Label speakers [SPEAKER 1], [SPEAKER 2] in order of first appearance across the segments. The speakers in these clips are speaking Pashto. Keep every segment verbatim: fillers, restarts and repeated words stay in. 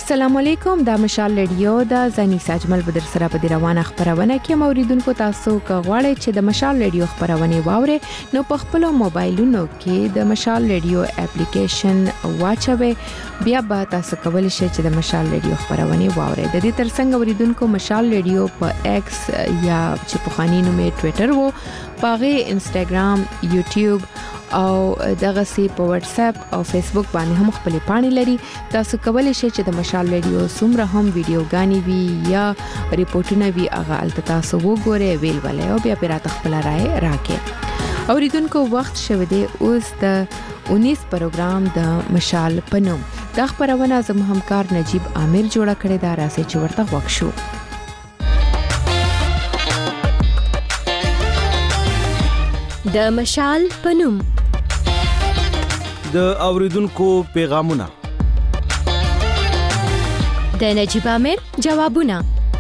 [SPEAKER 1] السلام علیکم، دا مشال رادیو دا زنی ساجمل بدر سره په روانه خبرونه کې موریدونکو تاسو کغواړئ چې د مشال رادیو خبرونه واوري نو په خپل موبایلونو کې د مشال رادیو اپلیکیشن واچوي، بیا به تاسو کولی شئ چې د مشال رادیو خبرونه واوري. د دې ترڅنګ موریدونکو مشال رادیو په ایکس یا چې په خاني نوم ټوئیټر وو، پاغه انستګرام، یوټیوب او دغه سی په واتس اپ او فیسبوک باندې هم خپل پاڼې لري. تاسو کولی شئ چې د مشال رادیو سمره هم ویډیوګانی وی یا ریپورتونه وی هغه البته تاسو وګورئ، ویل ولې او بیا پیرات خپل رائے راکې. اوریدونکو وخت شوه دی اوس د انیس پروګرام د مشال پنوم. دا خبرونه زموږ همکار نجیب عامر جوړه کړې ده، راځي چې ورته وښو.
[SPEAKER 2] د مشال پنوم
[SPEAKER 3] د اوریدونکو پیغامونه،
[SPEAKER 2] د نجیب عامر جوابونه.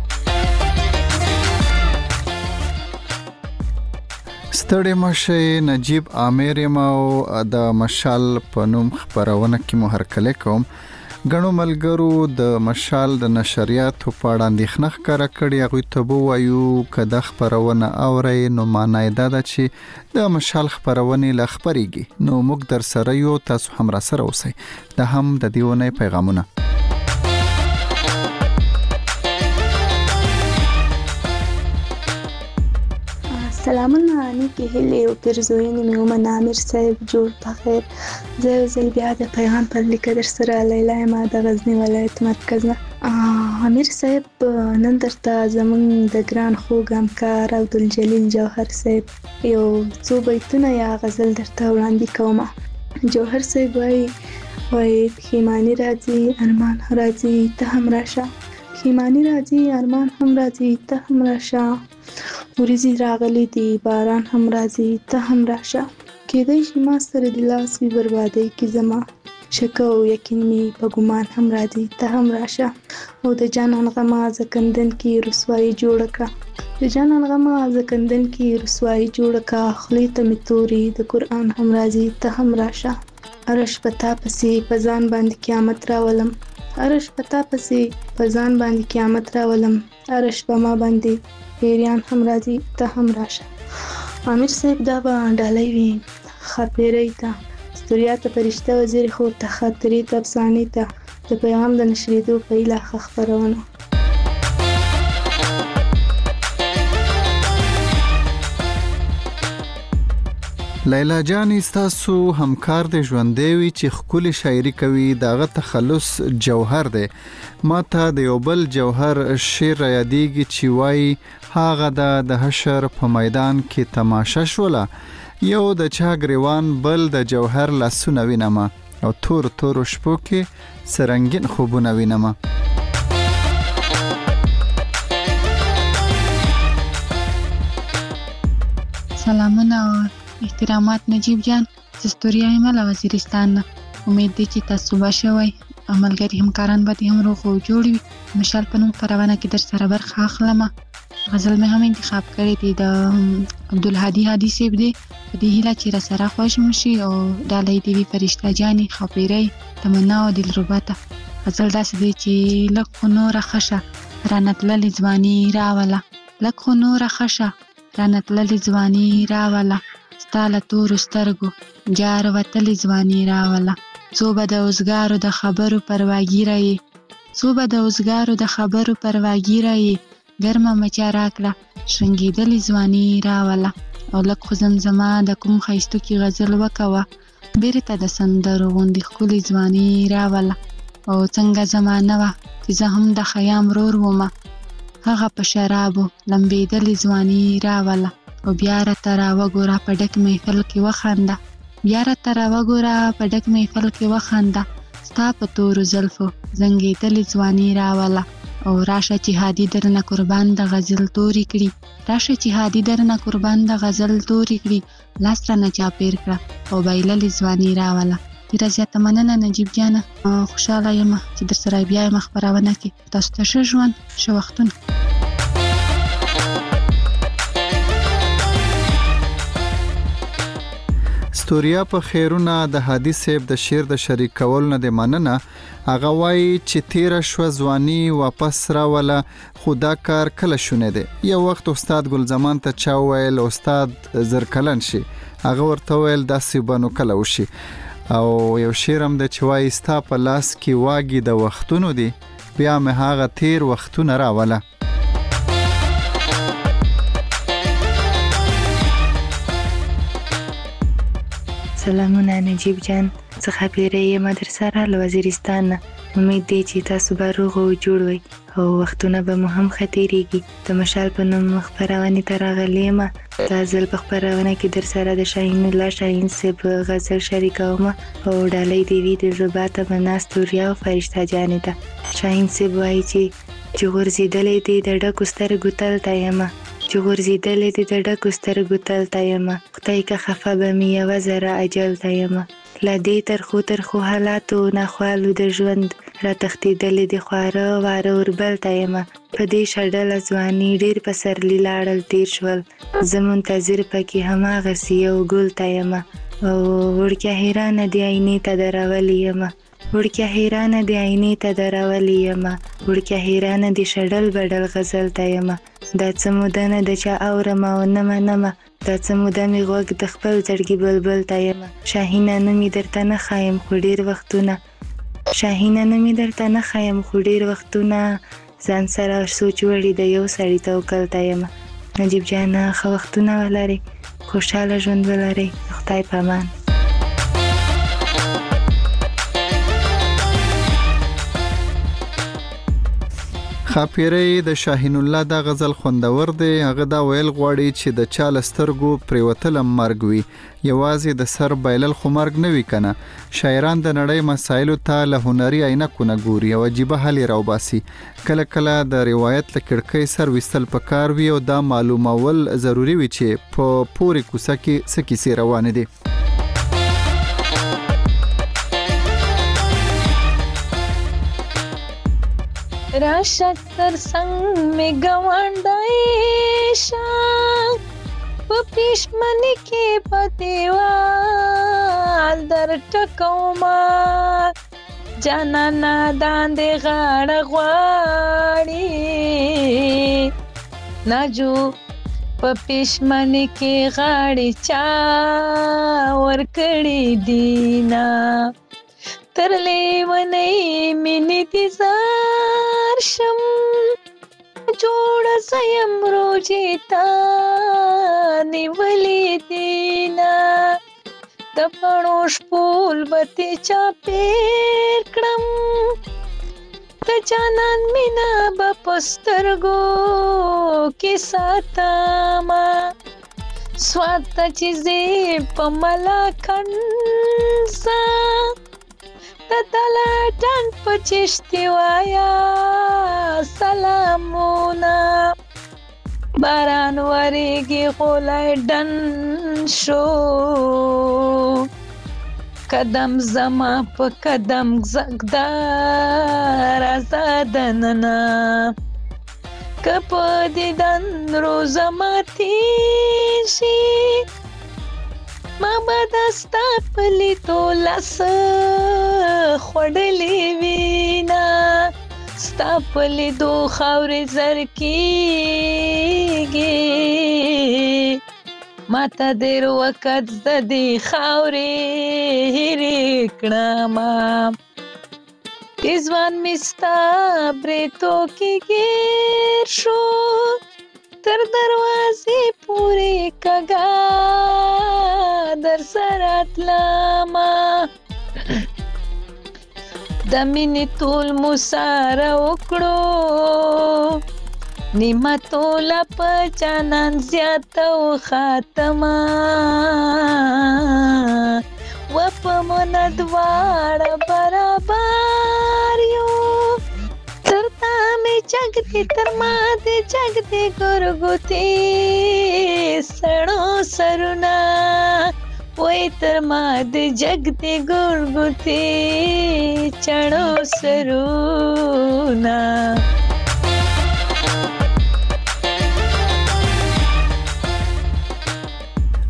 [SPEAKER 4] ستړي مشه، نجیب عامر یم او د مشال پنوم خبرونه کې مو هرکله کوم. غنو ملګرو د مشال د نشریاتو په اړه اندېښنه ښکاره کړې، هغوی ته به وایو که د خبرونه اورئ نو معنی دا ده چې د مشال خبرونې لا خپرېږي، نو موږ در سره یو، تاسو هم را سره اوسئ. دا هم د دې اونۍ پیغامونه.
[SPEAKER 5] سلامونه، نیکی هیلې او پرزوینې مې ومنه. امیر صاحب جوړ بخیر. زه یو ځل بیا د پیغام پر لیکه در سره لیلا یم د غزني ولایت مرکز نه. امیر صاحب نن درته زموږ د ګران خوږ همکار عبدالجلیل جوهر صاحب یو څو بیتونه یا غزل درته وړاندې کومه. جوهر صاحب وایي وایي پښیماني راځي ارمان راځي ته هم راشه، پښیماني راځي ارمان هم راځي ته هم راشه، ورېځې راغلي دي باران هم راځي ته هم راشه، کېدای شي ما سره د لاس وي بربادۍ کې زما، شک او یقین مې په ګمان هم راځي ته هم راشه، او د جانان غمه زکندن کې رسوایي جوړه کړه، د جانان غمه زکندن کې رسوایي جوړه کړه، خولې ته مې توري د قرآن هم راځي ته هم راشه، ارش پتا پسې په ځان باندې قیامت راولم، ارش پتا پسې په ځان باندې قیامت راولم، ارش په ما باندې پیریان هم راځي ته هم راشه. امیر صاحب دا به ډالۍ وي خاطرې ته، ستوریا ته فرشته وزیر خور ته خاطرې ته افسانې ته د پیغام د نشریدو په هیله ښه خپرونه.
[SPEAKER 4] لیلا جان ستاسو همکار د ژوندې وي چې خپل شاعري کوي، داغه تخلص جوهر دی. ما ته د یو بل جوهر شعر یادېږي چې وایي هغه د حشر په میدان کې تماشا شوله، یو د چا ګریوان بل د جوهر لاسونه وینمه، او تور تور شپو کې سرنګین خوبونه وینمه.
[SPEAKER 6] سلامونه او احترامات نجیب جان، زستوریا ایمال وزیرستان نه. امید دی چې تاسو به شوي عملګری همکاران به هم روغ او جوړ وي. مشال په نوم خبرونه کې در سره برخه اخلم. غزل مې هم انتخاب کړی دی د عبدالهادي هادي صاحب دی، په دې هیله چې را سره خوښ مو شي او ډالۍ دې وي فرشته جانې خاپیرۍ تمنا او دلربا ته. غزل داسې دی چې لږ خو نوره ښه شه رانه تللې ځواني راوله، لږ خو نوره ښه شه رانه تللې ځواني راوله، ستا له تورو سترګو جار وتلې ځواني راوله، څو به د اوزګارو د خبرو پرواګیره یې، څو به د اوزګارو د خبرو پرواګیره یې، ګرمه مچا راکړه شرنګېدلې ځواني راوله، او لږ خو زمزمه د کوم ښایستو کې غزل وکوه، بیرته د سندرو غوندې ښکلې ځواني راوله، او څنګه زمانه وه چې زه هم د خیام رور ومه، هغه په شرابو لمبېدلې ځواني راوله، او بیا راته راوګوره په ډک محفل کې وخانده، بیا راته راوګوره په ډک محفل کې وخانده، ستا په تورو زلفو زنګېدلې ځواني راوله، او راشه چې هادي درنه قربان د غزل تورې کړي، راشه چې هادي درنه قربان د غزل تورې کړي، لاس رانه چاپېر کړه او بایللې ځواني راوله. ډېره زیاته مننه نجیب جانه، خوشحاله یم چې در سره بیا یم خپرونه کې. تاسو ته ښه ژوند، ښه وختونه.
[SPEAKER 4] ستوریا په خیرونه د هادي صاحب د شعر د شریک کول نه د مننه. هغه وایي چې تیر شو ځواني واپس راوله، خدا کار کله شونه دی. یو وخت استاد ګل زمان ته چا ویل استاد زرکلن شي، هغه ورته ویل داسې بنو کله وشي. او یو شعر هم د چې وایي ستا په لاس کې واګي د وختونو دی، بیا مې هغه تیر وختونه راوله.
[SPEAKER 5] سلامونه نجیب جان، څخه پیری یم در سره له وزیرستان نه. امید دی چې تاسو به روغ او جوړ وئ او وختونه به مو هم ښه تېرېږي. د مشال په نوم خپرونې ته راغلې یم. دا ځل په خپرونه کې در سره د شاهین الله شاهین صاحب غزل شریکوم او ډالۍ د وي د زړه ته به ناست وریا او فرشته جانې ته. شاهین صاحب وایي چې چې غورځېدلی دی د ډکو سترګو تل ته یم، چې غورځېدلی دی د ډکو سترګو تل ته یم، خدای که خفه به مې یوه ذره اجل ته یم. له دې ترخو ترخو حالاتو ناخوالو د ژوند را تښتېدلې د خواره واره اوربل ته یم. په دې شډله ځواني ډېر پسرلي لاړل تېر شول، زه منتظر پکې هماغسې یو ګل ته یم. او وړکیه حیرانه د آینې ته درولې یم، وړکیه حیرانه د آینې ته درولې یم، وړکیه حیرانه د شډل بډل غزل ته یم. دا څه موده نه ده چې اورم او نه منمه، دا څه موده مې غوږ د خپل زړګي بلبل ته یم. شاهینه نه مې درته نه ښایم خو ډېر وختونه، شاهینه نه مې درته نه ښایم خو ډېر وختونه، ځان سره سوچ وړي د یو سړي توکل ته یم. نجیب جانه ښه وختونه ولرئ، خوشحاله ژوند ولرئ، د خدای په امان.
[SPEAKER 4] خاپیری د شاهین الله دا غزل خوندور دی. هغه دا ویل غواړي چې د چا له سترګو پرېوتل هم مرګ وي، یوازې د سر بایلل خو مرګ نه وي کنه. شاعران د نړۍ مسایلو ته له هنري عینکو نه ګوري او عجیبه حل یې راوباسي. کله کله د روایت له کړکۍ سر ویستل پکار وي او دا معلومول ضروري وي چې په پورې کوڅه کې څه کیسې روانې دي.
[SPEAKER 7] راشد تر څنګ می ګاونډی شه، په پښمنۍ کې په دیوال در ټکوما، جانانا داندې غاړه غواړي، ناجو په پښمنۍ کې غاړې چا ورکړې دینا، تر لیونۍ مینې دې زار شم، جوړه زیم روجې تا نیولې دینا، د پڼو شپول به تې چاپېر کړم، د جانان مینه به په سترګو کې ساتمه، سوات ته چې ځې په ملاکنډ د دلټن په چشتي وایا سلامونه، باران وریږي غولی ډن شو، قدم زما په قدم زګدار آزادننه، که په دیدن روزه ما تیر شي، ما به دستا په لیدو لس خوړلې وینا، ستا په لیدو خاورې زر کېږي، ما ته ډېر وخت زه دې خاورې هېرې کړمه، ځوان مې ستا برېتو کې ګیر شو، تر دروازې پورې کږه در سره تلمه، د مینې ټول مو سره وکړو، نیمه توله په جانان زیاته وخاتمه، و په مونه دواړه برابر یو، تر تا مې جګ دی تر ما دې جګ دی ګورګوتې سړو سرونه، وای تر ما دې جګ دی ګورګوتې چړو سرونه.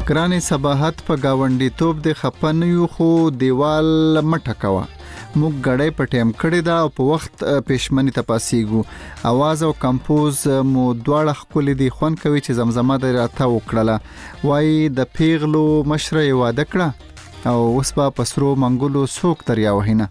[SPEAKER 4] ګرانې صباحت په گاونډیتوب د خپن یو خو دیوال مټه کوا موږ غړې په ټیم کړی دا او په وخت پېشمنی تپاسیګو आवाज او کمپوز مو دواړه خپل دي خون کوي چې زمزمه د راته وکړه وای د پیغلو مشره واده کړه او اوس په پسرو منګولو سوک دریا وهینه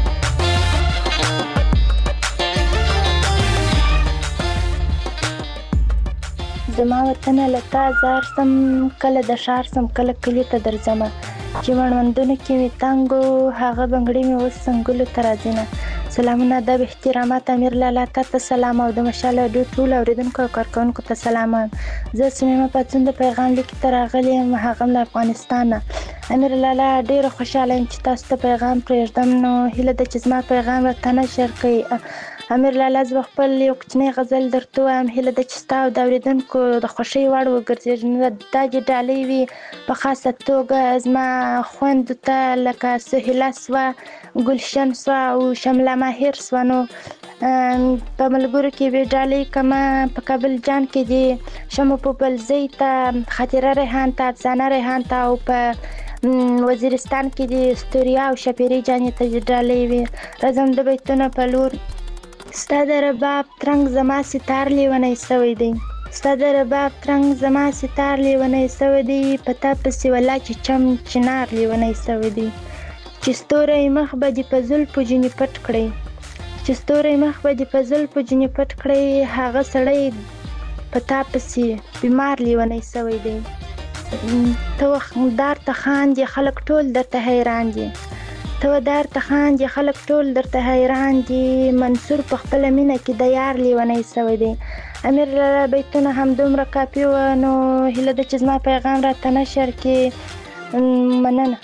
[SPEAKER 5] زما وطن لتا زار سم کله د شار سم کله کلی ته درځم چې مړوندونه کې می تانګو هغه بنگړې می وس څنګهلو ترازینه سلامونه د احترامات امیر لالا ته سلام او د مشاله د ټول اوریدونکو کارکونکو ته سلام زه سمیمه پاتون د پیغام لیک تر غلې هغه له افغانستان امیر لالا ډیر خوشاله یم چې تاسو ته پیغام پرېږدم نو هله د چزما پیغام راته نشر کړئ امیر لالا زه خپل یو کوچنی غزل درته وایم هله د چستا او د اوریدونکو د خوشي وړ وګرځي دا چې ډالۍ وي په خاصه توګه زما خوند ته لکه سهیلا سوا ګلشن سوا او شمله ماهر سوا نو په ملګرو کې به ډالۍ کما په کابل جان کې دي شمو په بلځي ته خاطره ریحان ته افسانه ریحان ته او په وزیرستان کې دي استوریا او شپيري جان ته ډالۍ وي رزم د بیتونه په لور ستاد رباب ترنګ زما ستار لیونی سوی دی ستاد رباب ترنګ زما ستار لیونی سوی دی پتا پسې ولا چې چم چنار لیونی سوی دی چې ستوري مخ به د پزل پجنی پټ کړي چې ستوري مخ به د پزل پجنی پټ کړي هغه سړی پتا پسې بیمار لیونی سوی دی تو دار ته خان دي خلک ټول درته حیران دي تو دار ته خان دي خلک ټول درته حیران دي منصور په خپل مینه کې د یار لیونی سوی دی امیر لالا بیتونه هم دومره کاپی و نو هله د چې زما پیغام راته نشر کې مننه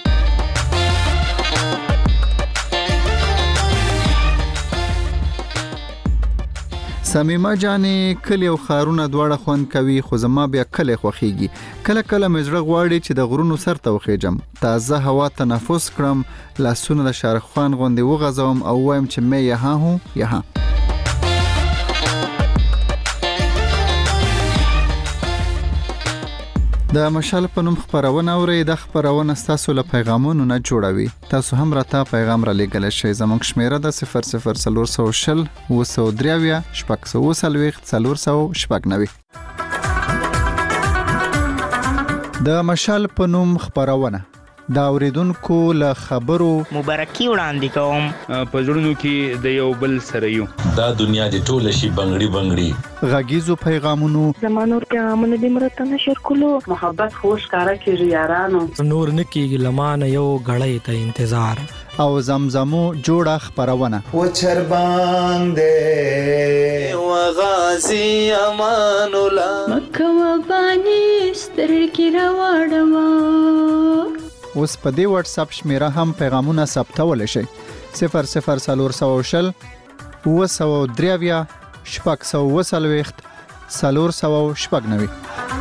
[SPEAKER 4] سمیمه جانې کلی او خارونه دواړه خوند کوي خو زما بیا کلی خوخیږي کله کله مزړه غواړي چې د غرونو سر ته وخیجم تازه هوا تنفس کړم لاسونه د شارخ خان غوندې وغځوم او وایم چې مې یها هو یها د مشال په نوم خبرونه اوري د خبرونه تاسو له پیغامونو نه جوړوي تاسو هم راته پیغام را لېږل شئ زموږ شمیره د صفر صفر څلور سوه شل اووه سوه درې اویا شپږ سوه څلوېښت څلور سوه شپږ نوي د مشال په نوم خبرونه دا اوریدونکو له خبرو
[SPEAKER 8] مبارکي وړاندې کوم
[SPEAKER 3] په ژوندونو کې د یو بل سره یو
[SPEAKER 9] دا دنیا د ټول شي بنگړي بنگړي
[SPEAKER 4] غږیزو پیغامونو
[SPEAKER 5] زمانو پیغامونه د مرته نشر کولو
[SPEAKER 10] محبت خوش کارا کیږي یارانو
[SPEAKER 11] نور نکیږي لمانه یو غړې ته انتظار
[SPEAKER 4] او زمزمو جوړه خبرونه
[SPEAKER 12] و چربان دې و غازی امان الله
[SPEAKER 13] مکه و بانی سترګې راوړم
[SPEAKER 4] اوس په دې واتس اپ شمیره هم پیغامونه ثبتول شي صفر صفر څلور سوه شل اووه سوه درې اویا شپږ سوه اووه څلوېښت څلور سوه شپږ نوي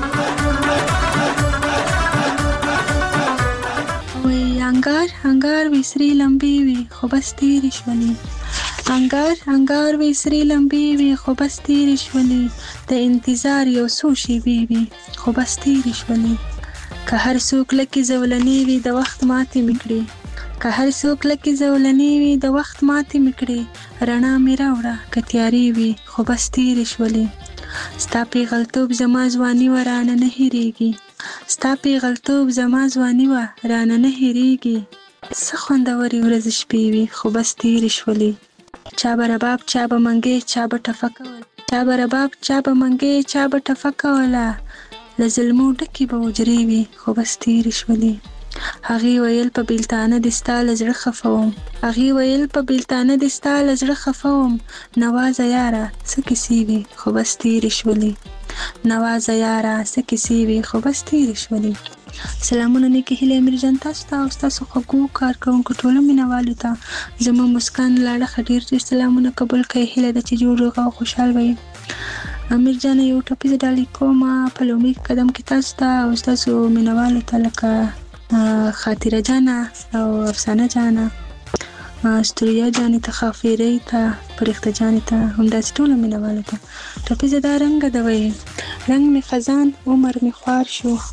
[SPEAKER 6] وای انګار انګار وسري لمبي وي خو بس تیرې شولې انګار انګار وسري لمبي وي خو بس تیرې شولې د انتظار یو څو شېبې وي خو بس تیرې شولې که هر څوک لکه زولنې وي د وخت ماتې میکړي که هر څوک لکه زولنې وي د وخت ماتې میکړي رڼا مې راوړه که تیارې وي خو بس تیرې شولې ستا پیغلتوب زما ځواني وه رانه نه هېرېږي ستا پیغلتوب زما ځواني وه رانه نه هېرېږي څه خوندورې ورځې شپې وي خو بس تیرې شولې چا به رباب چا به منګې چا به ټفه کول چا به رباب چا به منګې چا به ټفه کوله له ظلمو ډکې به حجرې وي خو بس تیرې شولې هغې ویل په بیلتانه دې ستا له زړه خفه وم هغې ویل په بیلتانه دې ستا له زړه خفه وم نوازه یاره څه کیسې وي خو بس تیرې شولې نوازه یاره څه کیسې وي خو بس تیرې شولې سلامونه نیکې هیلې امیر جان تاسو ته او ستاسو خوږو کارکوونکو ټولو مینوالو ته زما مسکان لاړه ډېر ډېر سلامونه قبول کړئ هیله ده چې جوړ روغ او خوشحال وئ امیر جان یو ټاپیز ډالۍ کوم په لومړي قدم کې تاسو ته او ستاسو مینوالو ته لکه خاطره جانه او افسانه جانه استوریا جانې ته خافیرۍ ته فرښته جانې ته همداسې ټولو مینوالو ته ټاپیزه دا رنګه ده وایي رنګ مې خزان عمر مې خوار شو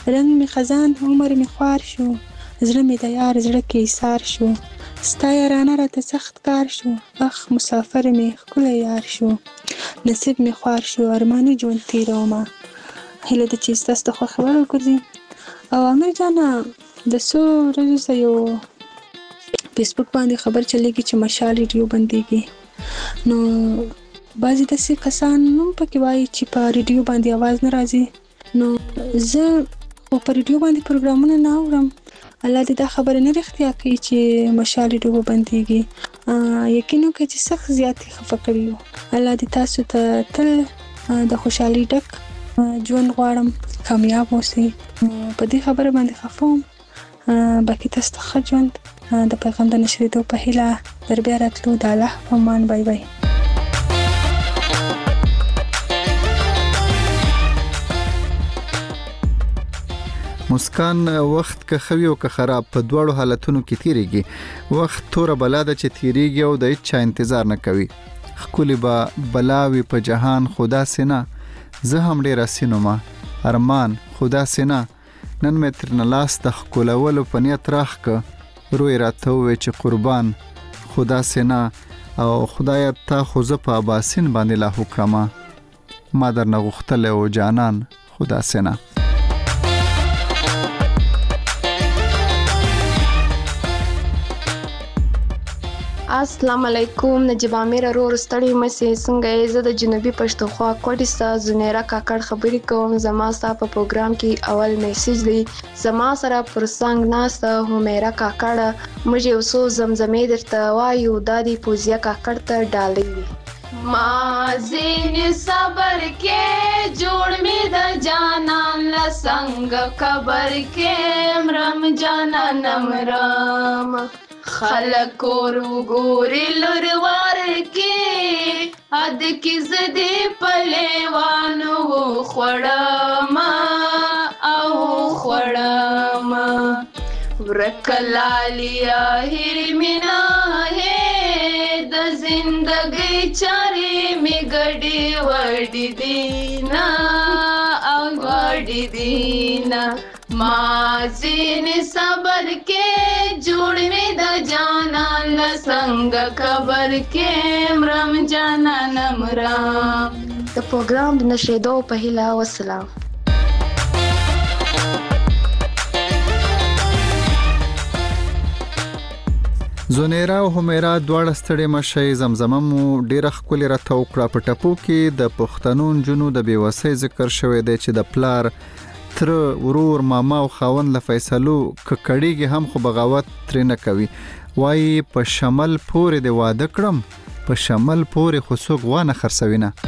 [SPEAKER 5] رنگ می خزان عمر می خوار شو، زړه می د یار زړه کې ایثار شو. ستا یارانه راته سخت کار شو، اخ مسافر می ښکلی یار شو. نصیب می خوار شو ارماني ژوند تېرومه، هیله ده چې ستاسو د خوښې وړ وګرځي. او امیر جانه د څو ورځو څخه یو فیسبوک باندې خبر چلیږي چې مشال ریډیو بندیږي. نو بعضې داسې کسان هم پکې وایي چې په ریډیو باندې اواز نه راځي. نو زه خو په ریډیو باندې پروګرامونه نه اورم. الله دې دا خبره نه رښتیا کوي چې مشال ریډیو به بندیږي. یقین وکړئ چې سخت زیات یې خفه کړي یو. الله دې تاسو ته تل د خوشحالۍ ډک ژوند غواړم، کامیاب اوسئ. په دې خبره باندې خفه وم. باقي تاسو ته ښه ژوند د پیغام د نشرېدو په هیله در بیا راتلو. د الله په امان. بای بای.
[SPEAKER 4] مسکان وخت که خوي او که خراب په دواړو حالتونو کې تیریږي. وخت توره بلا ده چې تیریږي او د هیڅ چا انتظار نه کوي. ښکلې به بلاوي په جهان خدا سینا، زه هم ډېره سینومه ارمان خدا سینا. نن مې ترنه لاس د ښکلولو په نیت راخ که، روی راته ووی چې قربان خدا سینا. او خدایه تا خو زه په اباسین باندې لاهو کړمه، ما درنه غوښتلی و جانان خدا سینا.
[SPEAKER 14] السلام علیکم. نجیب امیر ورور ستړي مسې څنګه یې؟ زه د جنوبي پښتونخوا کوټې څخه زنیره کاکړ خبرې کوم. زما ستا په پروګرام کې اول میسیج دی. زما سره پر څنګ ناسته همیره کاکړه، موږ یو څو زمزمې درته وایو، دا دی پوزیه کاکړ ته ډالۍ دی.
[SPEAKER 13] ما زین صبر کې جوړ می د جانان لسنګ خبر کې مرم جانان مرم خلق ورو ګوري لوروار کې اد کی زدي پلیوانو خړم او خړم ورکلالیا هر مینا ہے د زندګۍ چارې می ګډي وړي دینا او وړي دینا ما زین صبر کې جوړ می د جانان لسنګ خبر کې مرم جانان مرم.
[SPEAKER 14] د پروګرام د نشریدو په هیله. والسلام.
[SPEAKER 4] زونیرا او همیرا دواړه ستړي مشي زمزمه مو ډیره ښکلې راته وکړه. په ټپو کې د پښتنو نجونو د بېوسۍ ذکر شوی دی چې د پلار تر ورور ماما او خاوند له فیصلو ککړیږي هم خو بغاوت ترې نه کوي. وایي په شمل پورې د واده کړم، په شمل پورې خو څوک وانه خرڅوي نه.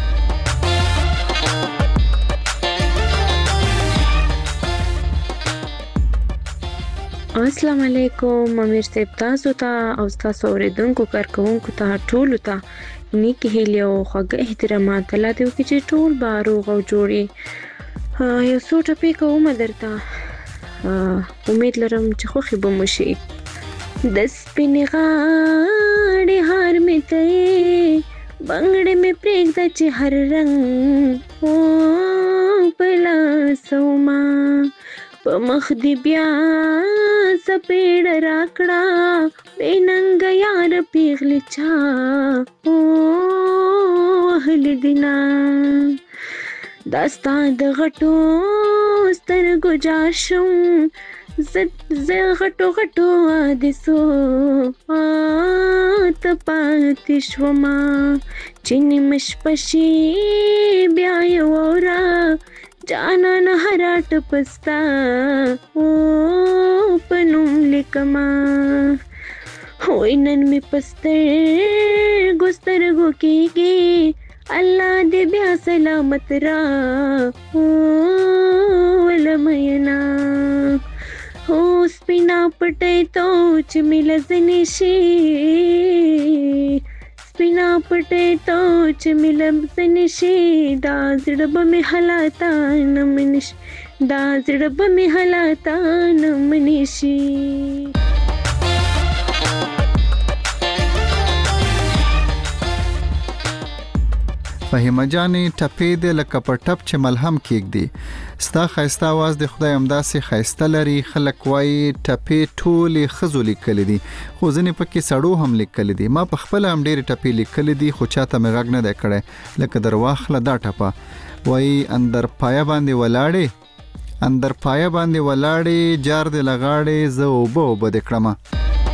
[SPEAKER 15] السلام علیکم. امیر صاحب تاسو ته او تاسو اوریدونکو کارکونکو ته ټولو ته نیکی هیلې او خوږه احترامات. الله دې وکړي چې ټول به روغ او جوړ. یو څو ټپې کوم درته، امید لرم چې خوښې به مو شي. د سپینې غاړې هار مې تئ بنګړې مې پرېږده چې هر رنګ او په لاسوما په مخ دې بیا سپېړه راکړه بې ننګه یار پیغلې چا وهلې دینه. دا ستا د غټو سترګو جار شم، زه غټو غټو حادثو ته پاتې شومه چې نیمه شپه شي بیا یې واوره جانان هره ټپه ستا په نوم لیکمه. وای نن مې په سترګو سترګو کېږي الله دې بیا سلامت را ولمینا. هو سپینا پټې تو چې مې لزنې شي، سپینا پټې تو چې مې لزنې شي، دا زړه به مې حالاتا نه منش، دا زړه به مې حالاتا نه منشي.
[SPEAKER 4] فهیمه جانې ټپې دې لکه په ټپ چې ملهم کېږدي ستا ښایسته اواز د خدای همداسې ښایسته لري خلک وایي ټپې ټولې ښځو لیکلي دي خو ځینې پکې سړو هم لیکلي دي ما په خپله هم ډېرې ټپې لیکلي دي خو چاته مې غږ نه دی کړی لکه در واخله دا ټپه وایي اندر پایه باندې ولاړې اندر پایه باندې ولاړې جار دې لغاړې زه اوبه اوبه دې کړمه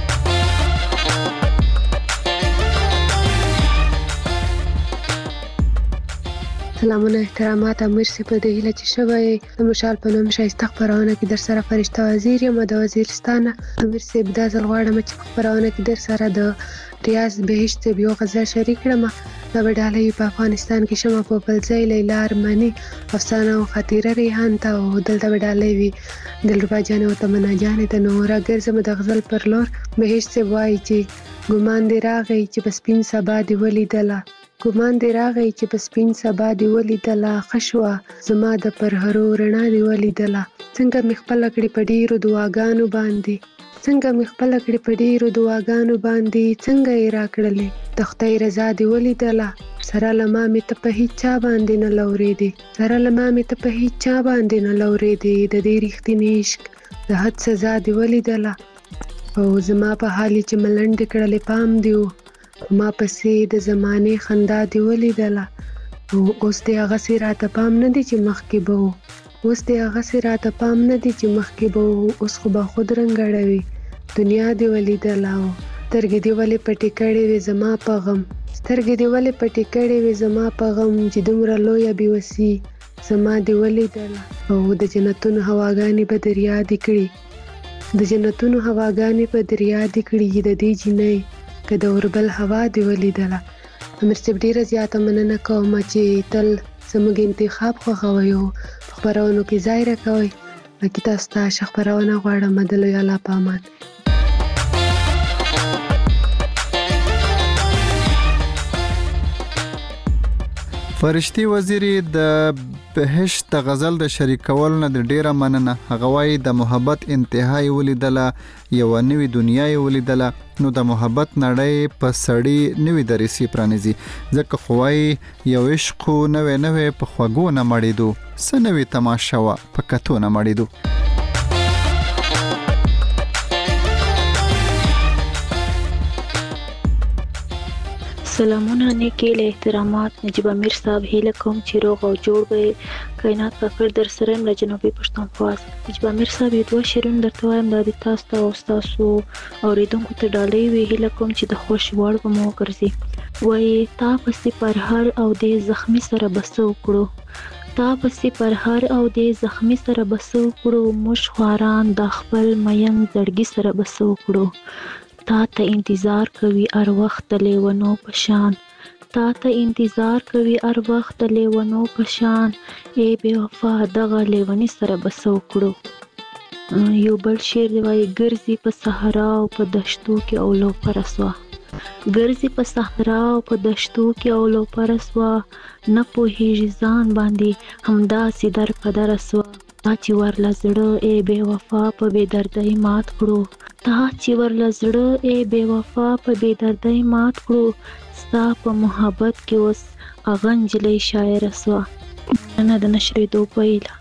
[SPEAKER 16] سلامونه احترامات امیر سی په دې هیله چې شوی د مشال په نوم شایسته خپرونه کې در سره فرشته وزیر یم د وزیرستان امیر سی بدا ځل غواړم چې په خپرونه کې در سره د ریاض بهشت یو غزل شریک کړم دا وډالې په افغانستان کې شمه په بلځای لیلا ارمانی افسانه او خطیره ریحان ته او دلته وډالې وی دلربا جان او تمنا جان ته نورا ګرځم د غزل پر لور بهشت سی وای چې ګمان دی راغی چې بس پین سبا دی ولیدله ګمان دی راغی چې په سپین سبا دی ولیدله خشوه زما د پرهرو رڼا دی ولیدله څنګه مې خپله کړې په ډېرو دعاګانو باندې څنګه مې خپله کړې په ډېرو دعاګانو باندې څنګه یې راکړلې د خدای رضا دی ولیدله سره له ما مې ته په هیڅ چا باندې نه لورېدې سره له ما مې ته په هیڅ چا باندې نه لورېدې د دې رښتینې عشق د حد سزا دی ولیدله او زما په حال چې ملنډې کړلې پام دی ما پسې د زمانې خندا دی ولیدله او اوس دې هغسې راته پام نه دی چې مخکې به و اوس دې هغسې راته پام نه دی چې مخکې به و اوس خو به خود رنګ اړوي دنیا دی ولیدله او سترګې دې ولې پټې کړې وې زما په غم سترګې دې ولې پټې کړې وې زما په غم چې دومره لویه بېوسي زما دې ولیدله او د جنتونو هواګانې به در یادې کړي د جنتونو هواګانې به در یادې کړي د دې جینۍ که د اوربل هوا دی ولیدله امیر صاحب ډېره زیاته مننه کوم چې تل زموږ انتخاب خوښوئ او په خپرونو کې ځای راکوئ باقي تاسو ته ښه خپرونه غواړم د لوی الله په امان
[SPEAKER 4] فرشتي وزیري د بهشت د غزل د شریکول نه د ډیره مننه هغه وایي د محبت انتهای ولیدله یو نوې دنیا یې ولیدله نو د محبت نړۍ په سړی نوې درسي پرانیزي ځکه خو وایي یو عشق نوې نوې په خوږو نه مړېدو څه نوې تماشه وه په کتو نه مړېدو
[SPEAKER 17] سلامونه نیکی له احترامات نجیب امیر صاحب هیله کوم چې روغ او جوړ به کائنات کاکړ در سره له جنوبي پښتونخوا نجیب امیر صاحب یو دوه شعرونه درته وایم دا د تاسو ته او تاسو اوریدونکو ته ډالۍ وي هیله کوم چې د خوښ وړ به مو ګرځي وایي تا پسې پر هر او د زخمی سره بسو کړو تا پسې پر هر او د زخمی سره بسو کړو مش خواران د خپل مین زړګي سره بسو کړو تا ته انتظار کوي هر وخت د لیونو په شان تا ته انتظار کوي هر وخت د لیونو په شان ای بې وفا دغه لیوني سره به څه وکړو یو بل شعر دی وایي ګرځي په صحرا او په دشتو کې او لوپره سوه ګرځي په صحرا او په دشتو کې او لوپره سوه نه پوهېږي ځان باندې همداسې در په دره سوه تا چې ورله زړه ای بې وفا په بې دردۍ مات کړو تا چې ورله زړه ای بې وفا په بې دردۍ مات کړو ستا په محبت کې اوس هغه نجلۍ شاعره سوه مننه د نشرېدو په هیله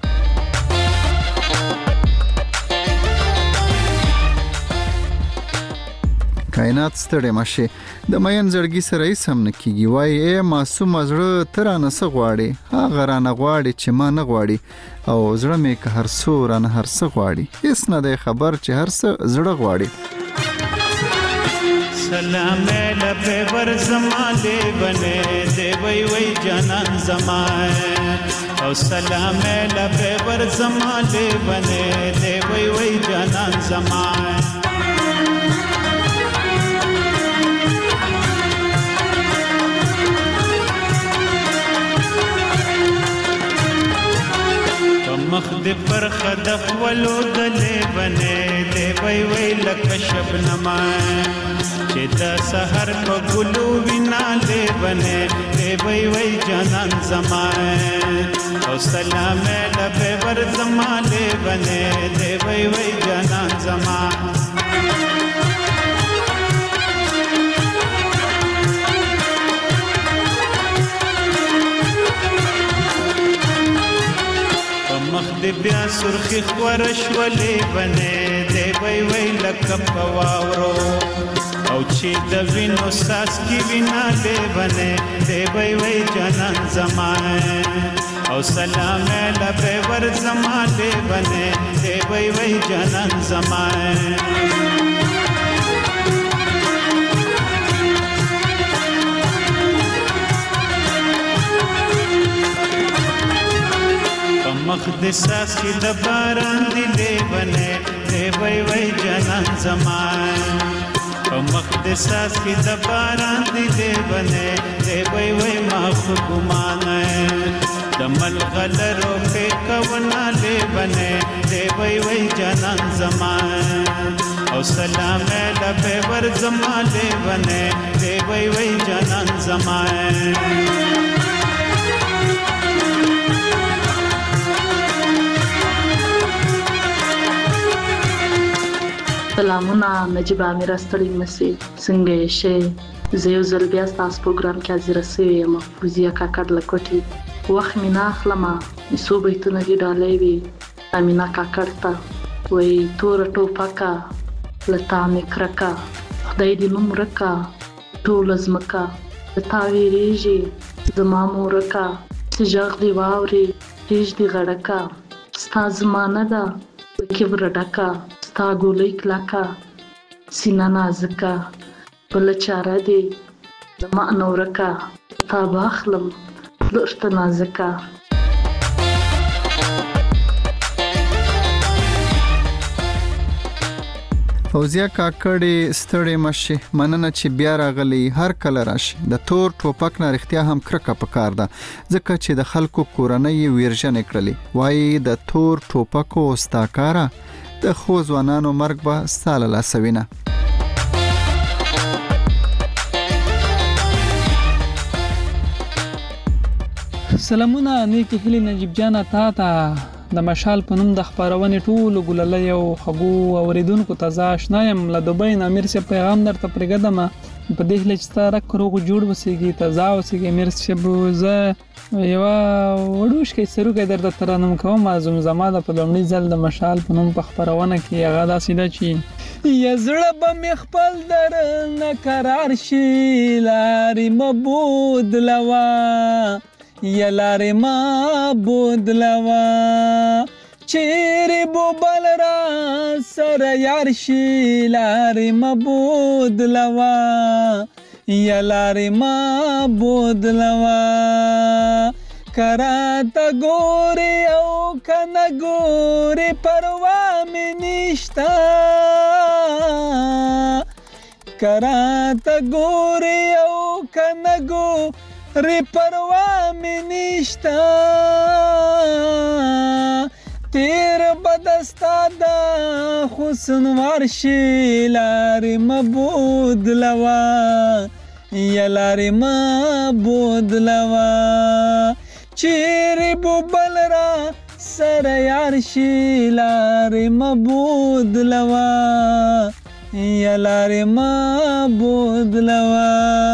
[SPEAKER 4] کائنات ستړی مشه د مین زړګي سره یې سم نه کیږي وایي ای معصوم زړه ته رانه څه غواړې هغه رانه غواړي چې ما نه غواړي او زړه مې که هر څو رانه هر څه غواړي هېڅ نه دی خبر چې هر څه زړه غواړي
[SPEAKER 12] سلام لبه ور زماله بنه دی وی وی جانان زمای او سلام لبه ور زماله بنه دی وی وی جانان زمای مخ دې پر خدف ولو دلې بنې دې وی وی لکه شبنما چې د سحر په ګلو وینا دې بنې دې وی وی جانان زما او سلام لبه ور زما دې بنې دې وی وی جانان زما د بیا سرخی خورش ولې بنې دی وی وی لکه په واورو او چې د وینو ساس کی وینا له بنې دی وی وی جانان زمانه او سلام لبه ور زمانه بنې دی وی وی جانان زمانه مخ د ساس کی د باران دی لیبنې دی وی وی جانان زمان او مخ د ساس کی د باران دی لیبنې دی وی وی مخ ګمانه د ملغلرو په کونا لیبنې دی وی وی جانان زمان او سلام لبه ور زمان لیبنې دی وی وی جانان زمان
[SPEAKER 10] سلامونه نجیب امیر ستړي مسي څنګه یې شي زه یو ځل بیا ستاسو پروګرام کې حاضر شوی یم فوزیه کاکړ له کوټې وخت مې نه اخلم څو بیتونه دې ډالۍ وي امینا کاکړ ته وایي تور ټوپکه له تا مې کرکه خدای دې نوم رکه ټوله ځمکه له تا ویرېږي زما مورکه چې غږ دې واوري هېج دې غړکه ستا زمانه ده د کبر ډکه ستا ګولۍ کلکه سینه نازکه بله چاره دې د ما نورکه تا باخلم لور ته نازکه
[SPEAKER 4] فوزیه کاکړې ستړې مشي مننه چې بیا راغلی هر کله راشي د تور ټوپک نه رښتیا هم کرکه پکار ده ځکه چې د خلکو کورنۍ ویرژنې کړلې وایي د تور ټوپکو استاکاره د خو ځوانانو مرګ به ستاله لاسوینه
[SPEAKER 18] سلامونه نیکی هلی نجیب جان تا ته د مشال په نوم د خبرونې ټولو ګللې او خبو اوریدونکو ته زاشنایم له دوبۍ نامیر سي پیغام درته پرګدم په دې هله چې ستاره کروغ جوړ وسیږي تازه وسیږي امیر سي بوزه یو وډوش کې سروګه درته ترانم کوم ازم زما د په لومړي ځل د مشال په نوم په خبرونه کې هغه داسې ده چې یزړه به مې خپل در نه قرار شي لارې مبود لوا یا لارې مبود لوا چیرې بو بل را سره یار شي لارې مبود لوا یا لارې مبود لوا کراته ګوري او کنه ګوري پروا مې نشتا کراته ګوري او کنه ګوري پروا مې نشتا تیر بدستا دا حسن ورشي لارې مبود لوا یا لارې مبود لوا چیرې بو بل را سره یار شي لارې مبود لوا یا لارې مبود لوا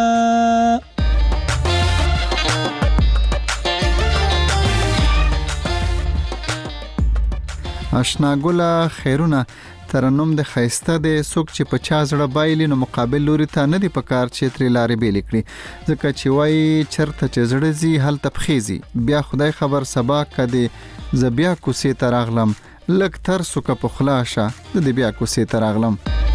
[SPEAKER 4] آشنا ګله خیرونه ترنم د خیسته د سوک چې په چا زړه بایلی نو مقابل لوري ته نه دی پکار چې تر لارې بیل کړي ځکه چې وای چرته چې زړه زی هل تبخیزي بیا خدای خبر سبا کدي ز بیا کوسې تر اغلم لک تر سوک په خلاصه د بیا کوسې تر اغلم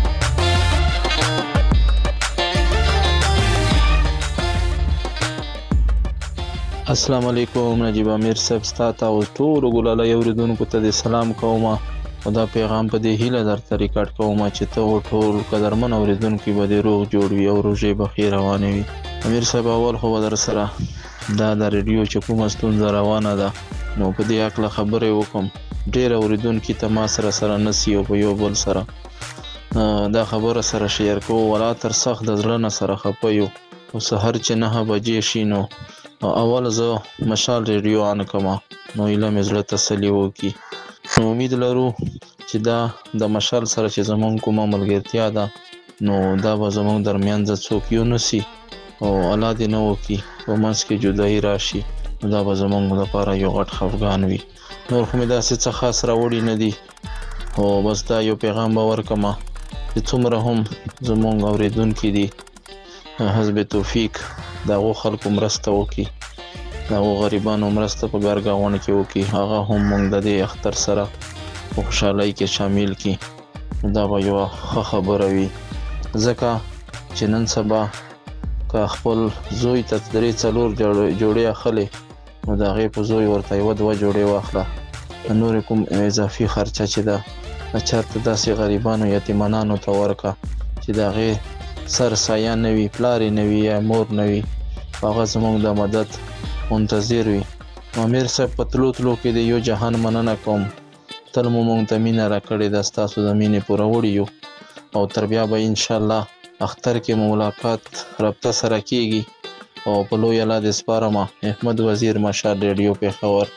[SPEAKER 19] السلام علیکم نجیب امیر صاحب ستاسو او ټول ګلاله اوریدونکو ته سلام کوم او دا پیغام په دې هیله درته ریکارډ کوم چې ته ټول قدرمن اوریدونکو به د روغ جوړ وي او روزي بخیر روانه وي امیر صاحب اول خو در سره دا د ریډیو چې کومه ستونزه روانه ده نو په دې اړه خبرې وکم ډېر اوریدونکو ته ما سره سره نسی او په یو بل سره دا خبره سره شیر کوم ولا تر سخت د زړه نه سره خپيو او سحر چې نه بجې شي نو اول زه مشال ریډیو آن کما نو ایله مزله تسلی وکي نو امید لرو چې دا د مشال سره چې زمون کومه ملګرتیا ده نو دا به زمون درمیان د څوک یو نسی او الله دې نو وکي او مس کې جدای راشي دا به زمونږ لپاره یو غټ خفګان وي. نور خو مې داسې څه خاص راوړي نه دي، او بس دا یو پیغام به ورکړم چې څومره هم زمونږ اورېدونکي دي حزب توفیق د هغو خلکو مرسته وکړي، د هغو غریبانو مرسته په ګرګاونه کې وکړي، هغه هم موږ د دې اختر سره په خوشحالۍ کې شامل کړي. دا به یوه ښه خبره وي، ځکه چې نن سبا که خپل زوی ته درې څلور جوړې اخلې نو د هغې په زوی ورته یوه دوه جوړې واخله، د نورې کوم اضافي خرچه چې ده چېرته داسې غریبانو یتیمانانو ته ورکړه چې د هغې سر سایه نه وي، پلار یې نه وي یا مور نه وي، هغه زموږ د مدد منتظر وي. امیر صاحب په تلو تلو کې د یو جهان مننه کوم، تل مو موږ ته مینه راکړې ده، ستاسو د مینې پوروړي یو، او تر بیا به انشاءالله اختر کې ملاقات رابطه سره کیږي. او په لوی الله دې سپارم. احمد وزیر، مشال ریډیو پېښور.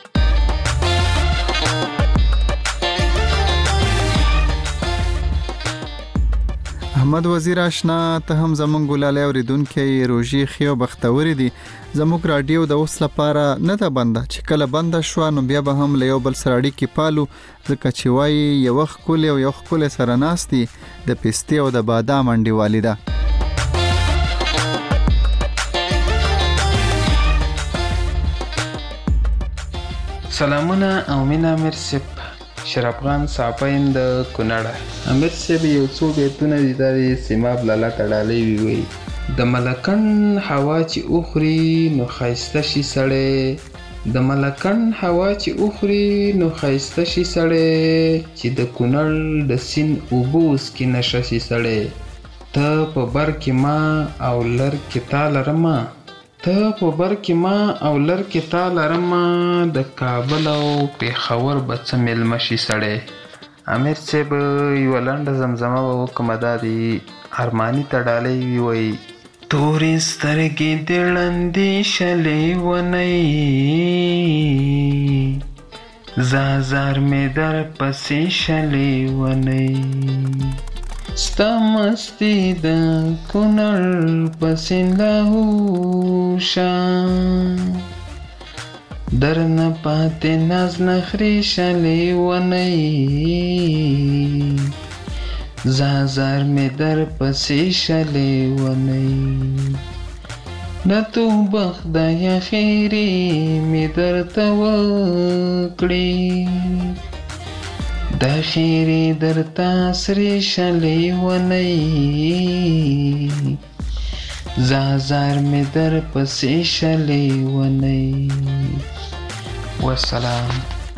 [SPEAKER 4] احمد وزیر آشنا، ته هم زمونږ ګلاله اوریدونکي روژې ښې او بختورې دي. زموږ راډیو د اوس لپاره نه ده بنده، چې کله بنده شوه نو بیا به هم له یو بل سره اړیکې پالو، ځکه چې وایي یوه ښکلې او یو ښکلی سره ناست دي د پستې او د بادام انډیوالي ده.
[SPEAKER 20] سلامونه او مینه امیر صاحب، شرافغان صاحبین د کونړه. امیر صاحب یو څو بیتونه دي دا د سیماب لالا تړالی وی وی د ملکن هوا چې اخري نو خایسته شي سړی، د ملکن هوا چې اخري نو خایسته شي سړی، چې د کونړ د سیند اوبه وڅکي نشه شي سړی، ته په بر کې ما او لر کې تا لرمه، ته په بر کې ما او لر کې تا لرمه، د کابل او پېښور به څه میلمه شي سړی. امیر صاحب یوه لنډه زمزمه به وکړمه، دا د ارماني تړالی وی وی تورې سترګې دې ړندې شلې ونۍ، زازار مې در پسې شلې ونۍ، ستا مستی د کونړ په سیند لاهوشه، درنه پاتې ناز نخرې شلې ونۍ، زازار مې در پسې شلې ونۍ، د توبه خدایه خیرې مې درته وکړې، د خیرې درته سرې شلې ونۍ، زازار مې در پسې شلې ونۍ. والسلام.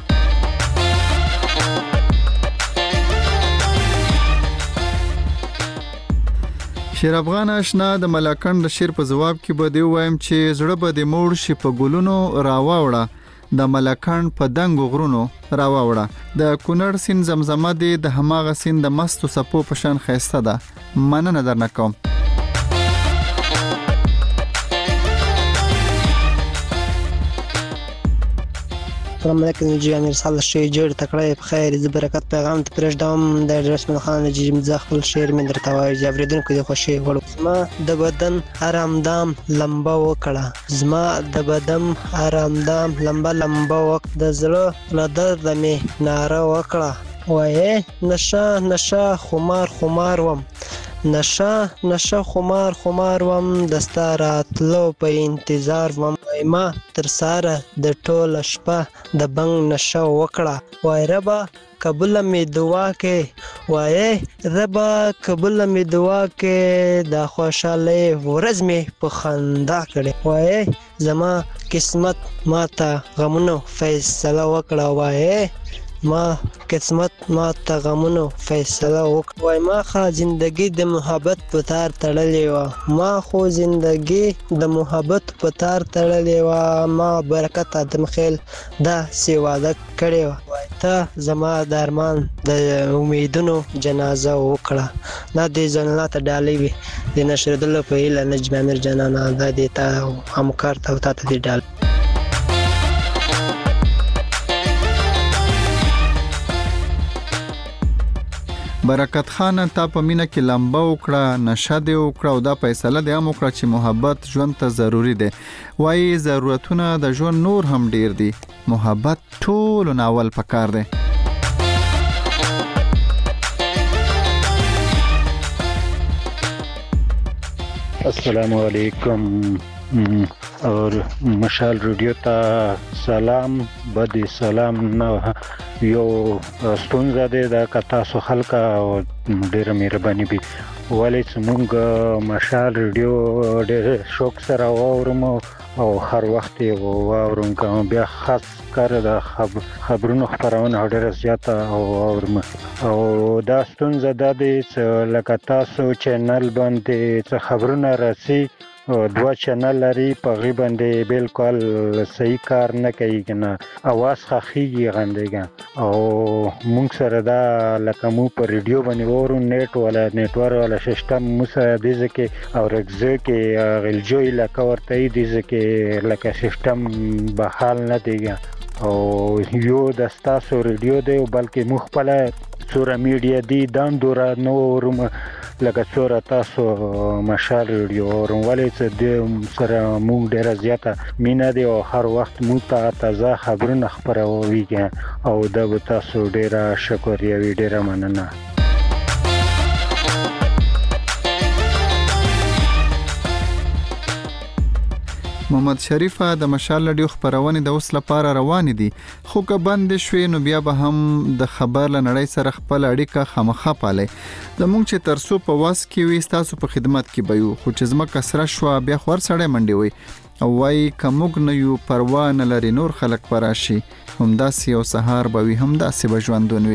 [SPEAKER 4] شیر افغان آشنا، د ملاکنډ د شیر په جواب کې به دی وایم چې زړه به د موړ شي په ګلونو راواوړه، د ملاکنډ په دنګو غرونو راواوړه، د کونړ سیند زمزمه دی د هماغه سیند د مستو څپو په شان ښایسته ده. مننه درنه کوم.
[SPEAKER 21] السلام علیکم جی امیر صالح شي جوړ تکړه په خیر ز برکت پیغام ته پرېږدم د رسول خان جی مزه خپل شعر مې درته وایي چې اوریدونکو د خوشي وړو. زما د بدن آرامدام لمبه وکړه، زما د بدن آرامدام لمبه لمبه وک د زړه له درد مې ناره وکړه، وایې نشه نشه خمار خمار وم، نشه نشه خمار خمار وم، دستا راتلو په انتظار وم، ما تر ساره د ټوله شپه د بنګ نشه وکړه، وای ربا قبول می دعا کې، وای ربا قبول می دعا کې، د خوشاله ورځ می په خندا کړې، وای زما قسمت ما ته غمونو فیصله وکړه، وای ما قسمت ما ته غمونو فیصله وکړه، وای ما خو زندگی د محبت په تار تړلې وه، ما خو زندگی د محبت په تار تړلې وه، ما برکت ادم خیل دا سی واده کړې وه، وای ته زما د ارمان د امیدونو جنازه وکړه. دا د ځانونه ته ډالۍ وي د نشردلو په هیله نجم امیر جانانه، دا د تا همکار ته او تا ته د ډالۍ.
[SPEAKER 4] برکت خان تا په مینا کې لمبه وکړه، نشه دی وکړه او دا فیصله دی هم وکړه چې محبت ژوند ته ضروری دی. وایي ضرورتونه د ژوند نور هم ډیر دي، محبت ټول ناول پکار دی.
[SPEAKER 1] السلام علیکم اور مشال ریډیو ته سلام. بدی سلام نه یو ستونزه ده د کتاسو خلک او ډیره مهرباني بي ولې څنګه مشال ریډیو ډېر شوق سره واورم او هر وخت یې واورم، کوم بیا خاص کار د خبرونو خبرونه ډېر زیاته او واورم. او دا ستونزه ده چې لکه تاسو چینل باندې څه خبرونه راسي دوه چینل لري، په غي باندې بالکل صحیح کار نه کوي کنه، اواز خخيږي غندېګا او مونږ سره دا لکه مو په ریډیو باندې ورو نیټ ولا نیټورک ولا سیستم مو سره دې ځکه او رګزه کې غلجوي لکه ورته دې ځکه لکه سیستم به حال نه دیګا او یو د تاسو ریډیو دی بلکې مخبله سوره میډیا دی دام دورا نو ورم لکه څوره تاسو مشال ریډیو ورولې چې د سره مونږ ډیره زیاته مینا دی او هر وخت مو ته تازه خبرونه خبروي او دا به تاسو ډیره شکریا وی ډیره مننه.
[SPEAKER 4] محمد شریفه د مشال ریډیو خبرونه د اوس لپاره روان دي، خو که بند شوي نو بیا به هم د خبر لنړۍ سره خپل اړیکه خامخا پالي. زمونږ چې ترسو په واس کې وي تاسو په خدمت کې بيو، خو چې زما کسره شو بیا خور سړی منډي وي او وايي کومګ نه یو پروا نه لري نور خلک پراشي، همداسې او سهار به وي همداسې به ژوندون وي.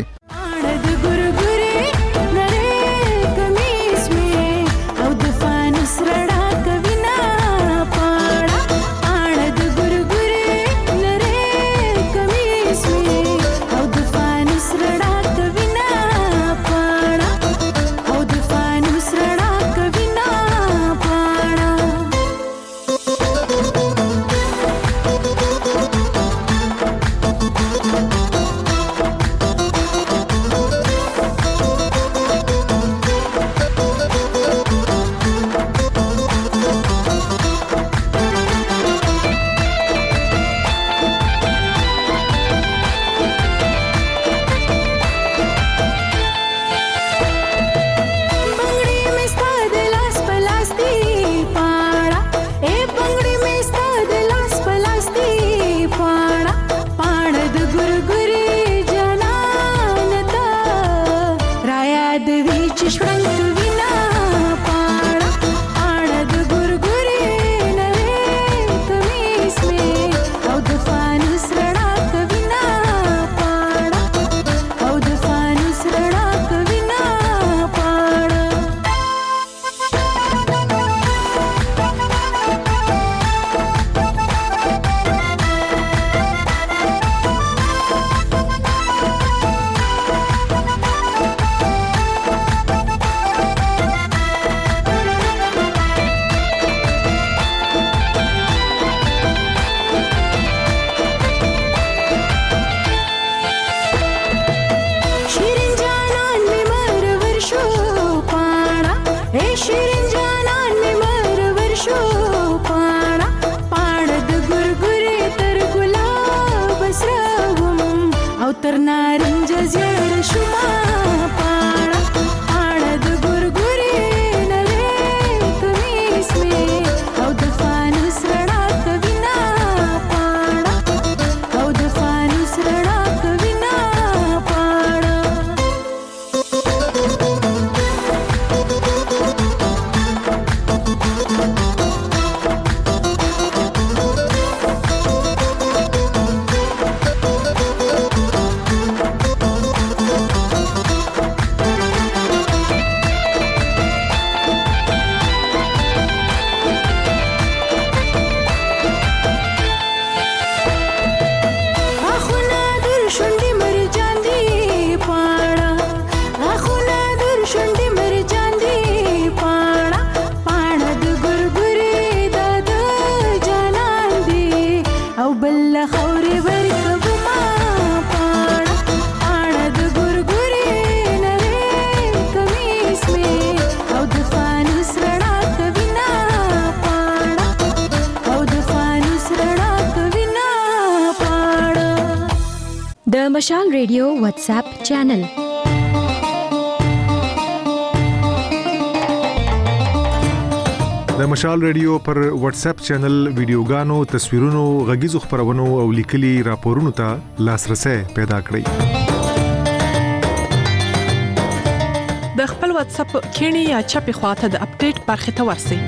[SPEAKER 2] د مشال ریډیو واتس اپ چینل
[SPEAKER 22] د مشال ریډیو پر واتس اپ چینل ویډیوګانو، تصویرونو، غږیزو خبرونو او لیکلي راپورونو ته لاسرسي پیدا کړئ.
[SPEAKER 23] د خپل واتس اپ کینی یا چپی خواته د اپډیټ برخه ته ورسئ.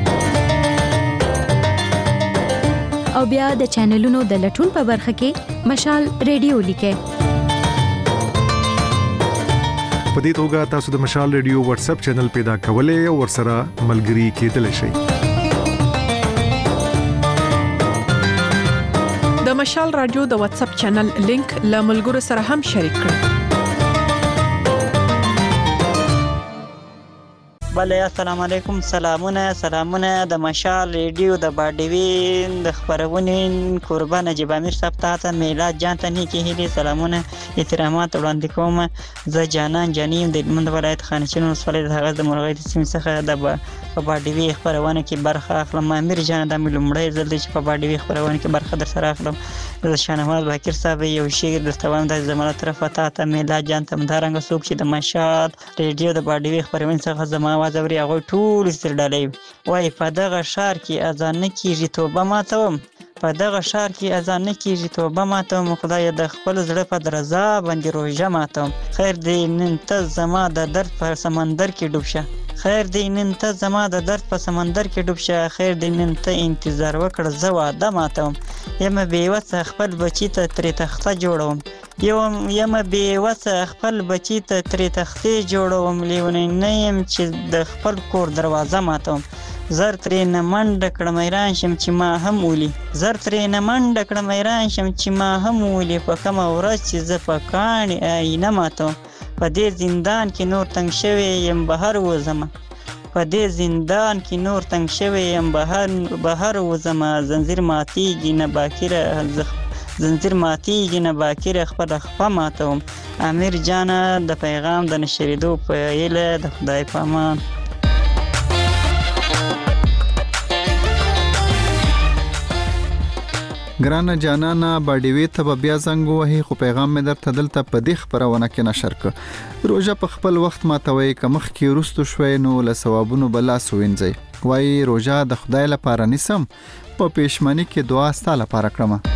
[SPEAKER 2] او بیا د چینلونو د لټون په برخه کې مشال ریډیو لیکئ.
[SPEAKER 22] په دې توګه تاسو د مشال ریډیو واتس اپ چینل پیدا کولای او ورسره ملګري کېدلی شئ.
[SPEAKER 23] د مشال رادیو د واتس اپ چینل لینک له ملګرو سره هم شریک کړئ.
[SPEAKER 8] بله السلام علیکم. سلامونه سلامونه د مشال ریډیو د باډیوین د خبرونې قربان نجیب امیر صاحب ته میلاد جان ته نیکی هیلې سلامونه احترامات وړاندې کوم. زه جانان جانیم د هلمند ولایت خانشین ولسوالۍ د هغه د مرغۍ د سیمې څخه د په باډیوي خبرونه کې برخه اخلم. امیر جان د لومړی ځل دی چې په باډیوي خبرونه کې برخه در سره اخلم. د شاهنواز باکر صاحب یو شعر درته وایم د زمانه طرفه ته میلاد جان ته همدارنګه څوک چې د مشال ریډیو د باډیوي خبرونې څخه زما ځوري هغه ټول استردالې وای په دغه شهر کې اذان نه کیږي توبه ماتوم، په دغه شهر کې اذان نه کیږي توبه ماتوم، خدای د خپل زړه په درزا باندې روژه ماتوم. خیر دی نن ته زما د درد په سمندر کې ډوب شه، خیر دی نن ته زما د درد په سمندر کې ډوب شه، خیر دی نن ته انتظار وکړه زه واده ماتوم. یم بیوسه خپل بچی ته ترې تخته جوړوم، یم یم بیوسه خپل بچی ته ترې تختې جوړوم، لیونی نه یم چې د خپل کور دروازه ماتوم. زر ترې نه منډه کړم حیران شم چې ما هم ولي، زر ترې نه منډه کړم حیران شم چې ما هم ولي، په کومه ورځ چې زه په کاڼي آینه ماتوم. په دې زندان کې نور تنګ شوی یم بهر وځمه، په دې زندان کې نور تنګ شوی یم بهر بهر وځمه، زنځیر ماتیږي نه باکره زنځیر ماتیږي نه باکره خپله خپه ماتوم. امیر جانه د پیغام د نشریدو په هیله د خدای په امان.
[SPEAKER 4] ګرانه جانانه باډیوي ته بیا زنګ وهي خو پیغام مې درته دلته په دې خبرونه کې نشر ک. روژه په خپل وخت ماتوي که مخکې وروستو شوی نو له ثوابونو به لاس ووینځئ. وایي روژه د خدای لپاره نیسم، په پېشمني کې دعا ستا لپاره کړمه.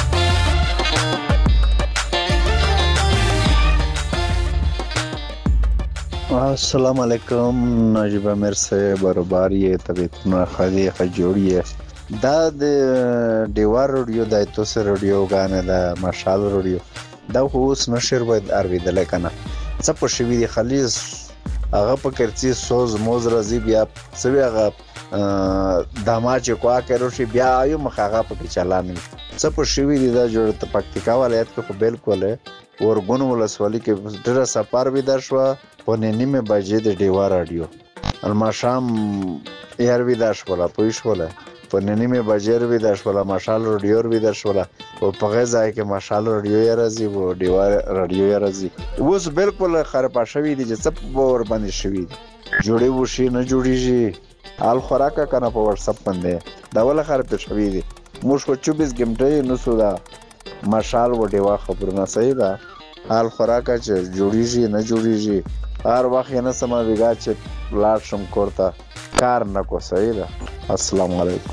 [SPEAKER 1] السلام علیکم نجیب امیر صاحب، برابر یې طبیعتونه خدي خجوړی دا د ډیوار رادیو د ایتوس رادیو غانه د مشال رادیو دا خو اوس نشر باید ارویدل کنه څه په شوی دی خلیص هغه په کرچی سوز موز رازی بیا سوی هغه دما چې کوه کړو شي بیا یو مخاغه په چلان څه په شوی دی دا جوړ ته پکتیکا ولایت کې خو بالکل ورګون ولسوالۍ کې ډېر سفر وی در شو په نیمه بجې د ډیوار رادیو الماشام یار وی در شو لا پوي شو لا په نیمه بجې وی در شو لا مشال رادیو وی در شو لا او په غځای کې مشال رادیو یې راځي او ډیوار رادیو یې راځي اوس بالکل خراب شوی دی چې څه ور باندې شوی جوړي وشي نه جوړیږي حال خوراکه کنه په واتس اپ باندې دا ول خراب شوی دی موږ کو چوبیس غنټې نو سودا مشال و ډیوا خبرونه صحیح ده حال خوراکه چې جوړیږي نه جوړیږي هر وخت نه سم ویګا چې لاړ شم کوړه کار نه کو صحیح ده. السلام علیکم.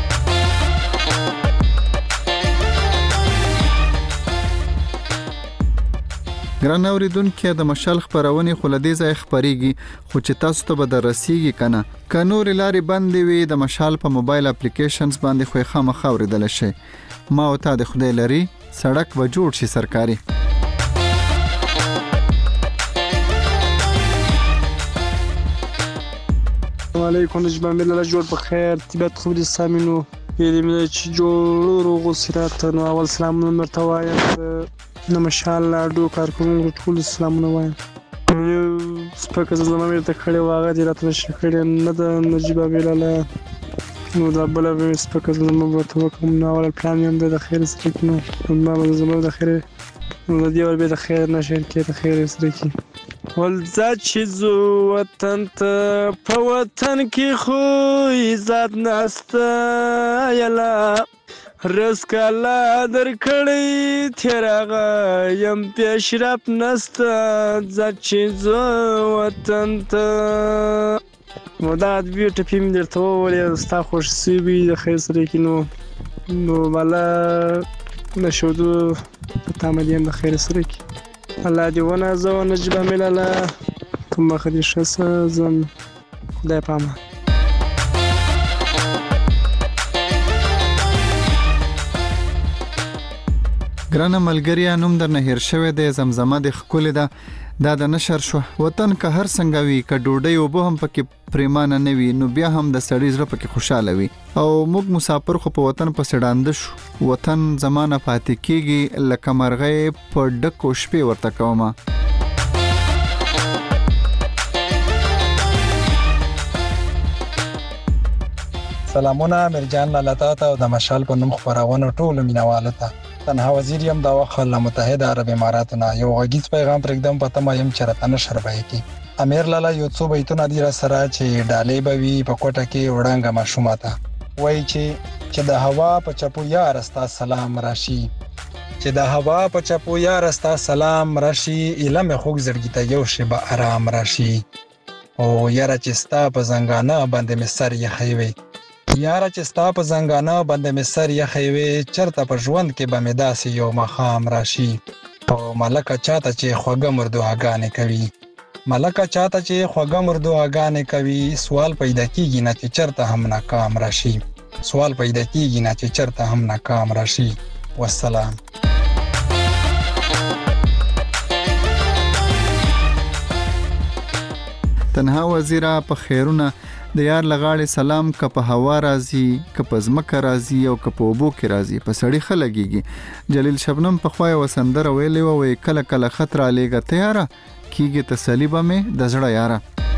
[SPEAKER 4] ګران اوریدونکو د مشال خبرونه خلدي ځای خبريږي خو چې تاسو ته به درسيږي کنه ک نور لاري باندې وي د مشال په موبایل اپلیکیشنز باندې خو خامخ اوریدل شي ما او ته د خدای لري سړک و جوړ شي سرکاري.
[SPEAKER 24] السلام علیکم نجیب امیر الله جوړ په خیر طبیعت خبري سامینو یې دې چې جوړ روغ سرات نو اول سلام مرته وایم نو مشال لاډو کارکونکو ټول سلامونه وایم سپکه زمامیر ته کړي واغه دې راته شکړې نه د نجیب امیر الله نو دا بل به سپکه زمامیر ورته کوم نو اول پلان یم د خیر سره نو ما زمامیر د خیر نو د دې ور به د خیر نشر کې د خیر سره کې ولزا چې زو وطن ته په وطن کې خو عزت نسته یلا رسکالا درکړی تیراغه یم پیشرف نسته ځه چې زه وطن ته. نو دا ادبي ټپې مې درته وویلې ستا خوښ شوي د خیر سره کې نو نو بالا د شودو په تامه دې یم د خیر سره کې. الله دې ونازوه نجیب امیر لاله کوم مخه دې ښه شه ځم خدای په امان.
[SPEAKER 4] ګرانه ملګریا نوم درنه هیر شوی دی زمزمه د ښکلې ده دا د نشر شو. وطن که هر څنګه وي که ډوډۍ اوبه هم پکې پریمانه نه وي نو بیا هم د سړي زړه پکې خوشحاله وي. او موږ مسافر خو په وطن پسې ړانده شو. وطن زمانه پاتې کېږي لکه مرغۍ په ډکو شپې ورته کومه.
[SPEAKER 3] سلامونه مرجان لاله ته او د مشال په نوم خپرونه ټولو مینوالو ته. تنها وزیر یم د وخت له متحده عرب اماراتونه یو غږیز پیغام پرېږدم په تمه یم چې راته نشر به یې کړي. امیر لاله یو څو بیتونه دي راسره چې ډالۍ به وي په کوټه کې وړانګه ماشومه ته. وایي چې چې د هوا په چپو یار ستا سلام راشي چې د هوا په چپو یار ستا سلام راشي ایله مې خوږ زړګي ته یو شی به آرام راشي. او یاره چې ستا په زنګانه باندې مې سر یخی وي یاره چې ستا په زنګانه باندې مې سر یخی وي چرته په ژوند کې به مې داسې یو ماښام راشي. او ملکه چاته چې خوږه مردوهګانې کوي ملکه چاته چې خوږه مردوهګانې کوي سوال پیدا کېږي نه چې چرته هم ناکام راشي سوال پیدا کېږي نه چې چرته هم ناکام راشي. والسلام.
[SPEAKER 4] تنها وزیره په خیرونه د یار لغاړې سلام که په هوا راځي که په ځمکه راځي او که په اوبو کې راځي په سړي ښه لګېږي. جلیل شبنم پخوا یوه سندره ویلې وه وایي کله کله خط رالیږه ته یاره کېږي تسلي به مې د زړه یاره.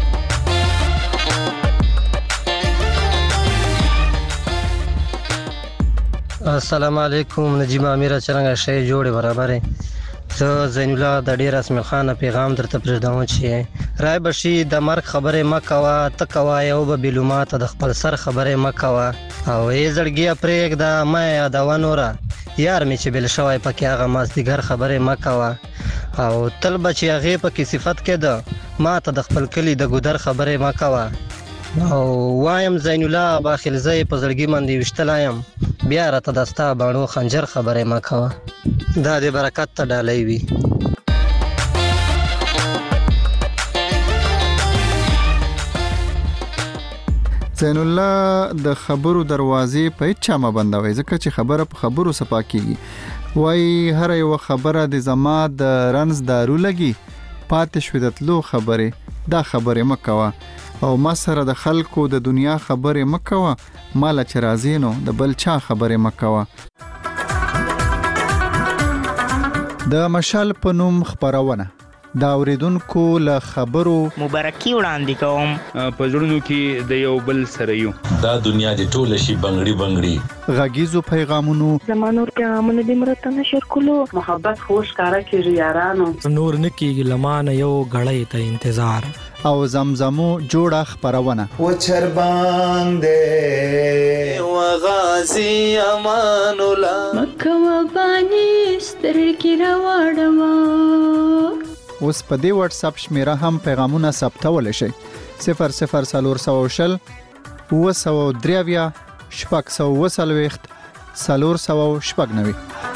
[SPEAKER 21] السلام علیکم نجیب امیر څرنګه شی جوړې برابرې. زه زین الله د ډیر اسماعیل خان پیغام درته پرېږدم چې رای بشي د مرګ خبرې مه کوه ته کوه یو به بیلوماته د خپل سر خبرې مه کوه او ای زړګیه پرېږده مه یادوه نوره یار مې چې بیل شوی پکې هغه مازدیګر خبرې مه کوه او تل به چې هغې پکې صفت کېده ما ته د خپل کلي د ګودر خبرې مه کوه. او وایم زین الله باخلزه په زړګي باندې ویشتلی یم بیا راته د ستا باڼو خنجر خبرې مه کوه دا د برکت ته ډالۍ وي.
[SPEAKER 4] زین الله د خبرو دروازې په هیڅ چا مه بندوئ ځکه چې خبره په خبرو صفا کېږي. وایي هره یوه خبره د زما د رنځ دارو لګي پاتې شوې د تلو خبرې دا خبرې مه کوه او ما سره د خلکو د دنیا خبرې مه کوه ماله چې راځې نو د بل چا خبرې مه کوه. د مشال په نوم خپرونه دا اوریدونکو له خبرو
[SPEAKER 7] مبارکي وړاندې کوم
[SPEAKER 9] په زړونو کې د یو بل سره یو دا دنیا د ټول شي بنگړي بنگړي
[SPEAKER 4] غږیزو پیغامونو
[SPEAKER 11] زمانو پیغامونه د مرته نشر کولو
[SPEAKER 10] محبت خوش کارا کېږي یارانو
[SPEAKER 25] نور نکیږي لمانه یو غړې ته انتظار
[SPEAKER 4] او زمزمو جوړه خپرونه
[SPEAKER 26] و چر باندې
[SPEAKER 27] و غازی امان الله
[SPEAKER 28] مکه و بانی سترګې راوړما.
[SPEAKER 4] اوس په دې واتس اپ شمیره هم پیغامونه ثبتولی شئ صفر صفر څلور سوه شل اوه سوه درې اویا شپږ سوه اوه څلوېښت څلور سوه شپږ نوي.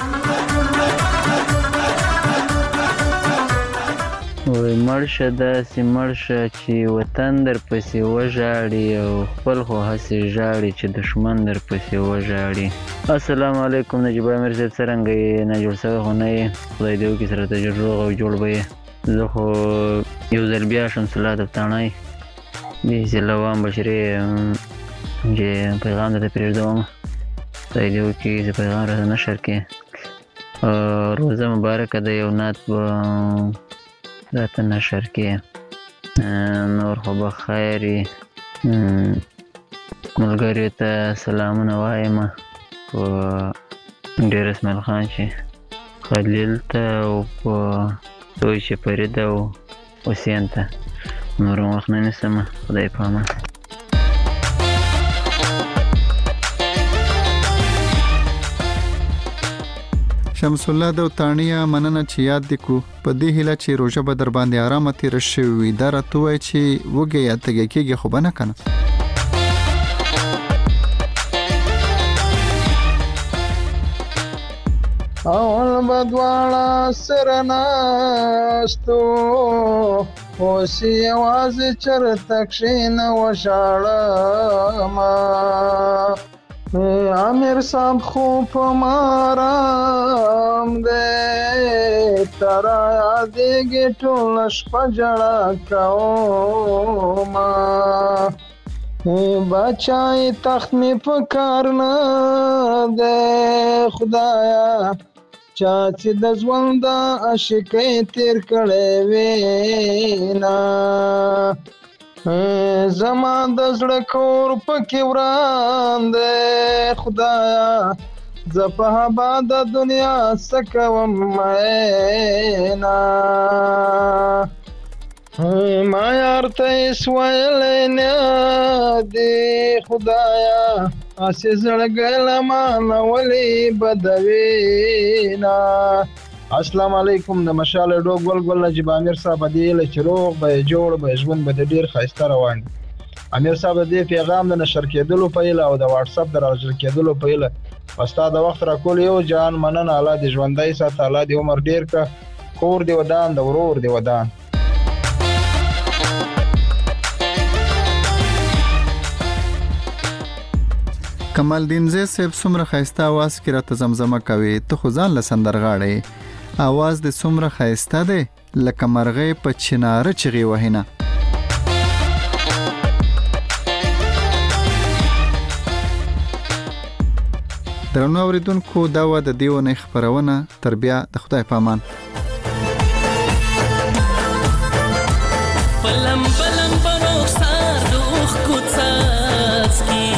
[SPEAKER 29] وای مرشه داسې مرشه چې وطن در پسې وژاړي او خپل خو هسې ژاړي چې دښمن در پسې وژاړي. السلام علیکم نجیب امیر صاحب څرنګه یې ناجوړ سوی خو نه یې خدای دې وکړي سره ته ژر روغ او جوړ به یې. زه خو یو ځل بیا شمس الله دفتاڼی بېسې لوام بشري چې پیغام درته پرېږدوم خدای دې وکړي چې پیغام راته نشر کړي. روزه مبارکه ده یو نعت به راته نشر کې نور خو به خیر وي. ملګریو ته سلامونه وایم په ډېر اسماعیل خان چې خلیل ته او په دوی چې فرید او حسین ته نور وخت نه نیسم خدای په امان.
[SPEAKER 4] شمس الله د تانیا مننه چې یاد دکو په دې هله چې روزه به در باندې آرامه تیر شي دا راته وای چې وګه یا تګ کېږي خو بنه کنه
[SPEAKER 5] اول بدواړه سرناستو اوسې یوازې چرته کښېنه وشاړه ما امیر صاحب خو په مارام دی ترا یادېږي ټوله شپه ژړا کومه بچای تخت مې په کار نه دی خدایا چا چې د ژوند د عاشقۍ تیر کړی وینا زما د زړه کور پکې وران دی خدایا زه په هبا د دنیا څه کوم مینا ما یار ته هېڅ ویلی نه دی خدایا هسې زړګی له مانه ولې بدوینه السلام علیکم د مشال ډو ګل ګل نجیب امیر صاحب دی له چروغ به جوړ به ژوند به ډیر خاسته روان امیر صاحب دې پیغام د نشر کېدلو په اله او د واتس اپ د راځل کېدلو په اله استاد وخت را کول یو جان منن الله دې ژوندۍ سات الله دې عمر ډیر کا کور دې ودان د ورور دې ودان
[SPEAKER 4] کمال دین زه صاحب څومره خاسته आवाज کې راته زمزمه کوي ته خو ځان له سندرغاړې आवाज د څومره خاسته ده لکه مرغې په چناره چغي وهنه درنو اوریدونکو دا و د دیونه خبرونه تر بیا د خدای پامان
[SPEAKER 6] پلم پلم پروسار دوخ کوڅاس کی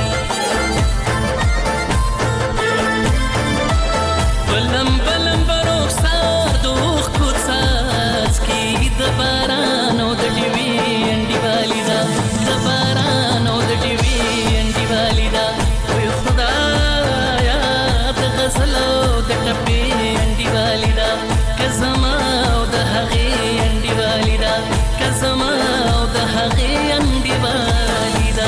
[SPEAKER 6] بلم بلم بروخسار دوخ کوڅاس کی د باران او د ټیوي انډي والیدا د باران او د ټیوي انډي والیدا وي خدایا د غزل او د ټپي انډي والیدا کزما او د هغې انډي والیدا کزما او د هغې انډي والیدا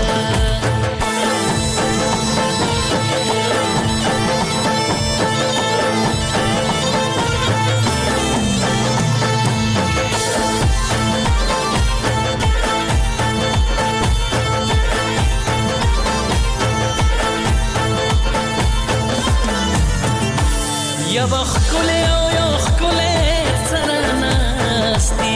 [SPEAKER 6] یا بخکله او یا خکله سرناستی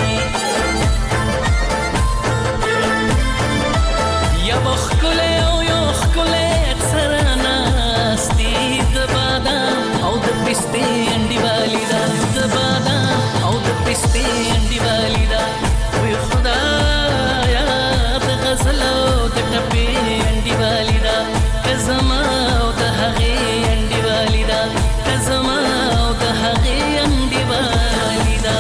[SPEAKER 6] یا بخکله او یا خکله سرناستی د بادام او د پسته انډي والیدا د بادام او د پسته انډي والیدا وي خدایا د غزل او د ټپي انډي والیدا کزما او د هغې انډي والیدا زما او د هغې انډي والیدا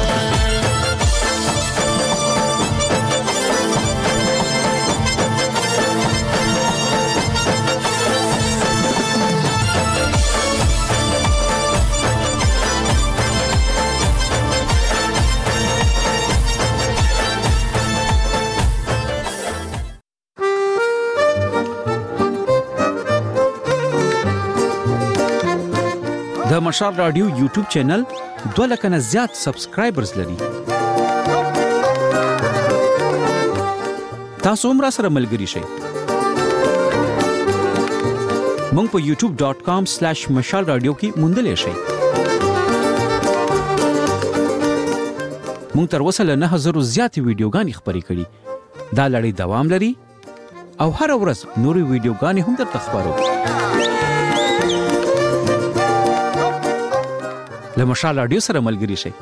[SPEAKER 12] د مشال رادیو یوټیوب چینل دوه لک نه زیات سبسکرایبرز لري تاسو هم را سره ملګري شئ مونږ په یوټیوب ډاٹ کام سلیش مشال رادیو کې موندلې شئ مونږ تر اوسه له نه هزار زیاتې ویډیوګانې خپرې کړي دا لړۍ دوام لري او هر ورځ نورې ویډیوګانې هم درته خپرو له مشال رادیو سره ملګري شئ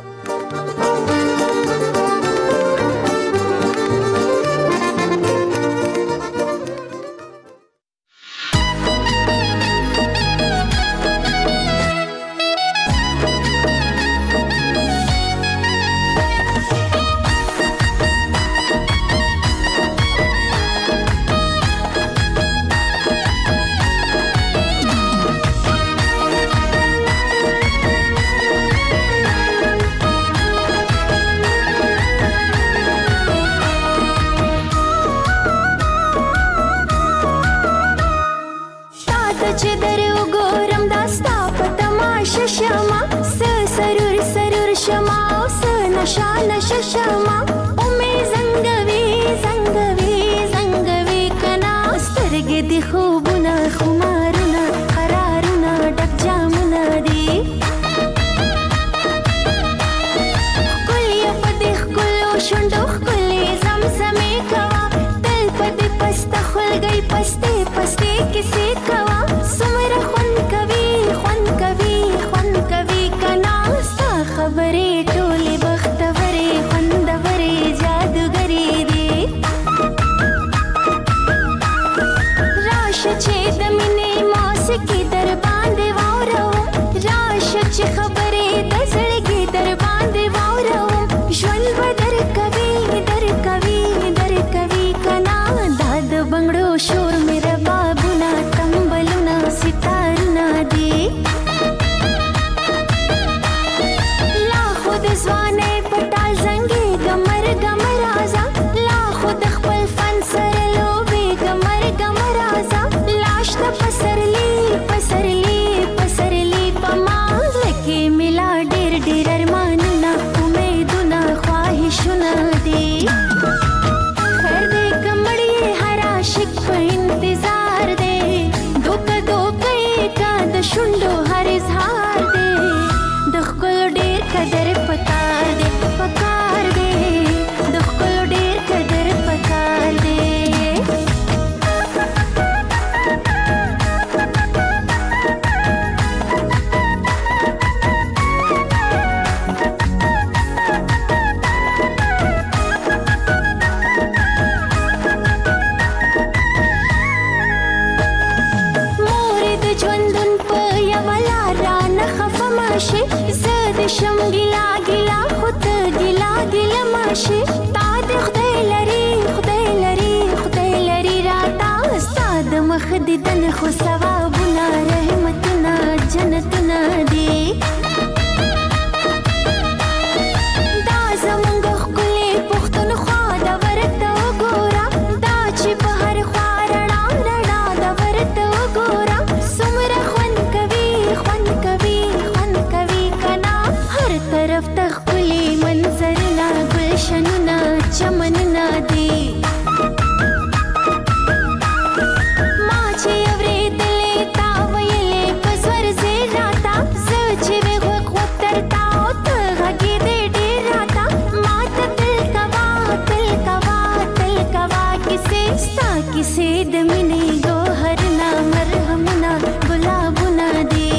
[SPEAKER 2] شما اوس نشا نشا شما او می زنګوي زنګوي زنګوي کنا سترګې دی خوبونه خمارونه قرارونه ډک جامونه دي ښکلې په دې ښکلو شونډو ښکلې زمزمې کوه تل په دې پسته خولګۍ پستې پستې کیسې کوه څومره خوند کوي خوند کوي خوند کوي کنا ستا خبرې ټولې بختورې خوندورې جادوګرې دي راشه چې د مینې موسیقي در باندې واورم راشه چې خبرې د زړګي در باندې واورم ژوند به در کوي در کوي در کوي کنا دا د بنګړو شور مې ربابونه تمبلونه ستارونه دي لا خود ځوانۍ پټال زنګي ګمر ګمر رازه لا خود خپل فن سره لوبې ګمر ګمر رازه لاش ته پسرلی پسرلی پسرلی پما لکه ملا ډېر ډېر ارمانونه امیدونه خواهشونه دي خیر دې کمړې هر عاشق په انتظار دی دوکه دوکه یې کا د شونډو هر اظهار دی د ښکلو ډېر قدر پکار دی پکار دی د ښکلو ډېر قدر پکار دی مورې د ژوندون په یوه لار رانه خفه ماشې زه د شم ګیلا ګیلا خو ته ګیلا ګیله ماشې تا د خدای لري خدای لري خدای لري راته ستا د مخ دیدن خو ثوابونه رحمتونه جنتونه دي دا زمونږ ښکلې پښتونخوا ده ورته وګوره دا چې په هر خوا رڼا رڼا ده ورته وګوره څومره خوند کوي خوند کوي خوند کوي کنا هر طرف ته ښکلي منظرونه ګلشنونه چمنونه دي ما چې اورېدلې تا ویلې په زور زیر راته زه چې وې غوږ غوږ درته او ته غږېدې ډېر راته ما ته تل کوه تل کوه تل کوه کیسې ستا کیسې د مینې ګوهرونه مرهمونه ګلابونه دي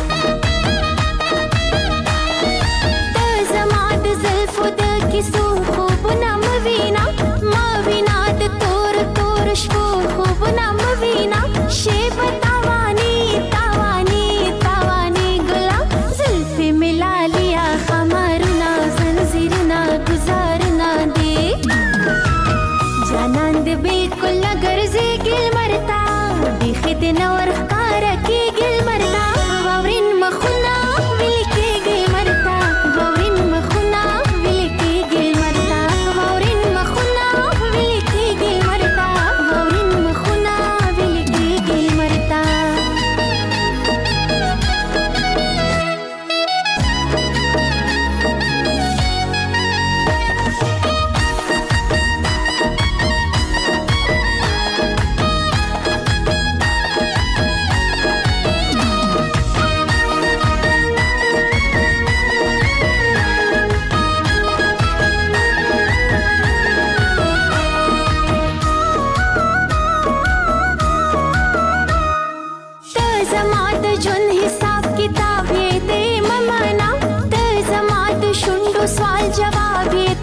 [SPEAKER 2] ته زما د زلفو د کیسو خوبونه مه وینا مه وینا د تور تور شپو خوبونه مه وینا شیبه تاواني تاواني تاواني ګلا زلفې مې لالیا خمارونه زنځیرونه ګزارونه دي جانان دې بالکل نه ګرځي ګل مرتا بیخي دې نه ورښکاره کېږي لمرتا واورین مخونه ویلې کېږي مرتا واورین مخونه ویلې کېږي مرتا واورین مخونه ویلې کېږي مرتا واورین مخونه ویلې کېږي مرتا ته زما د ژوند حساب کتاب یې دې مه منه ته زما د شونډو سوال جواب یې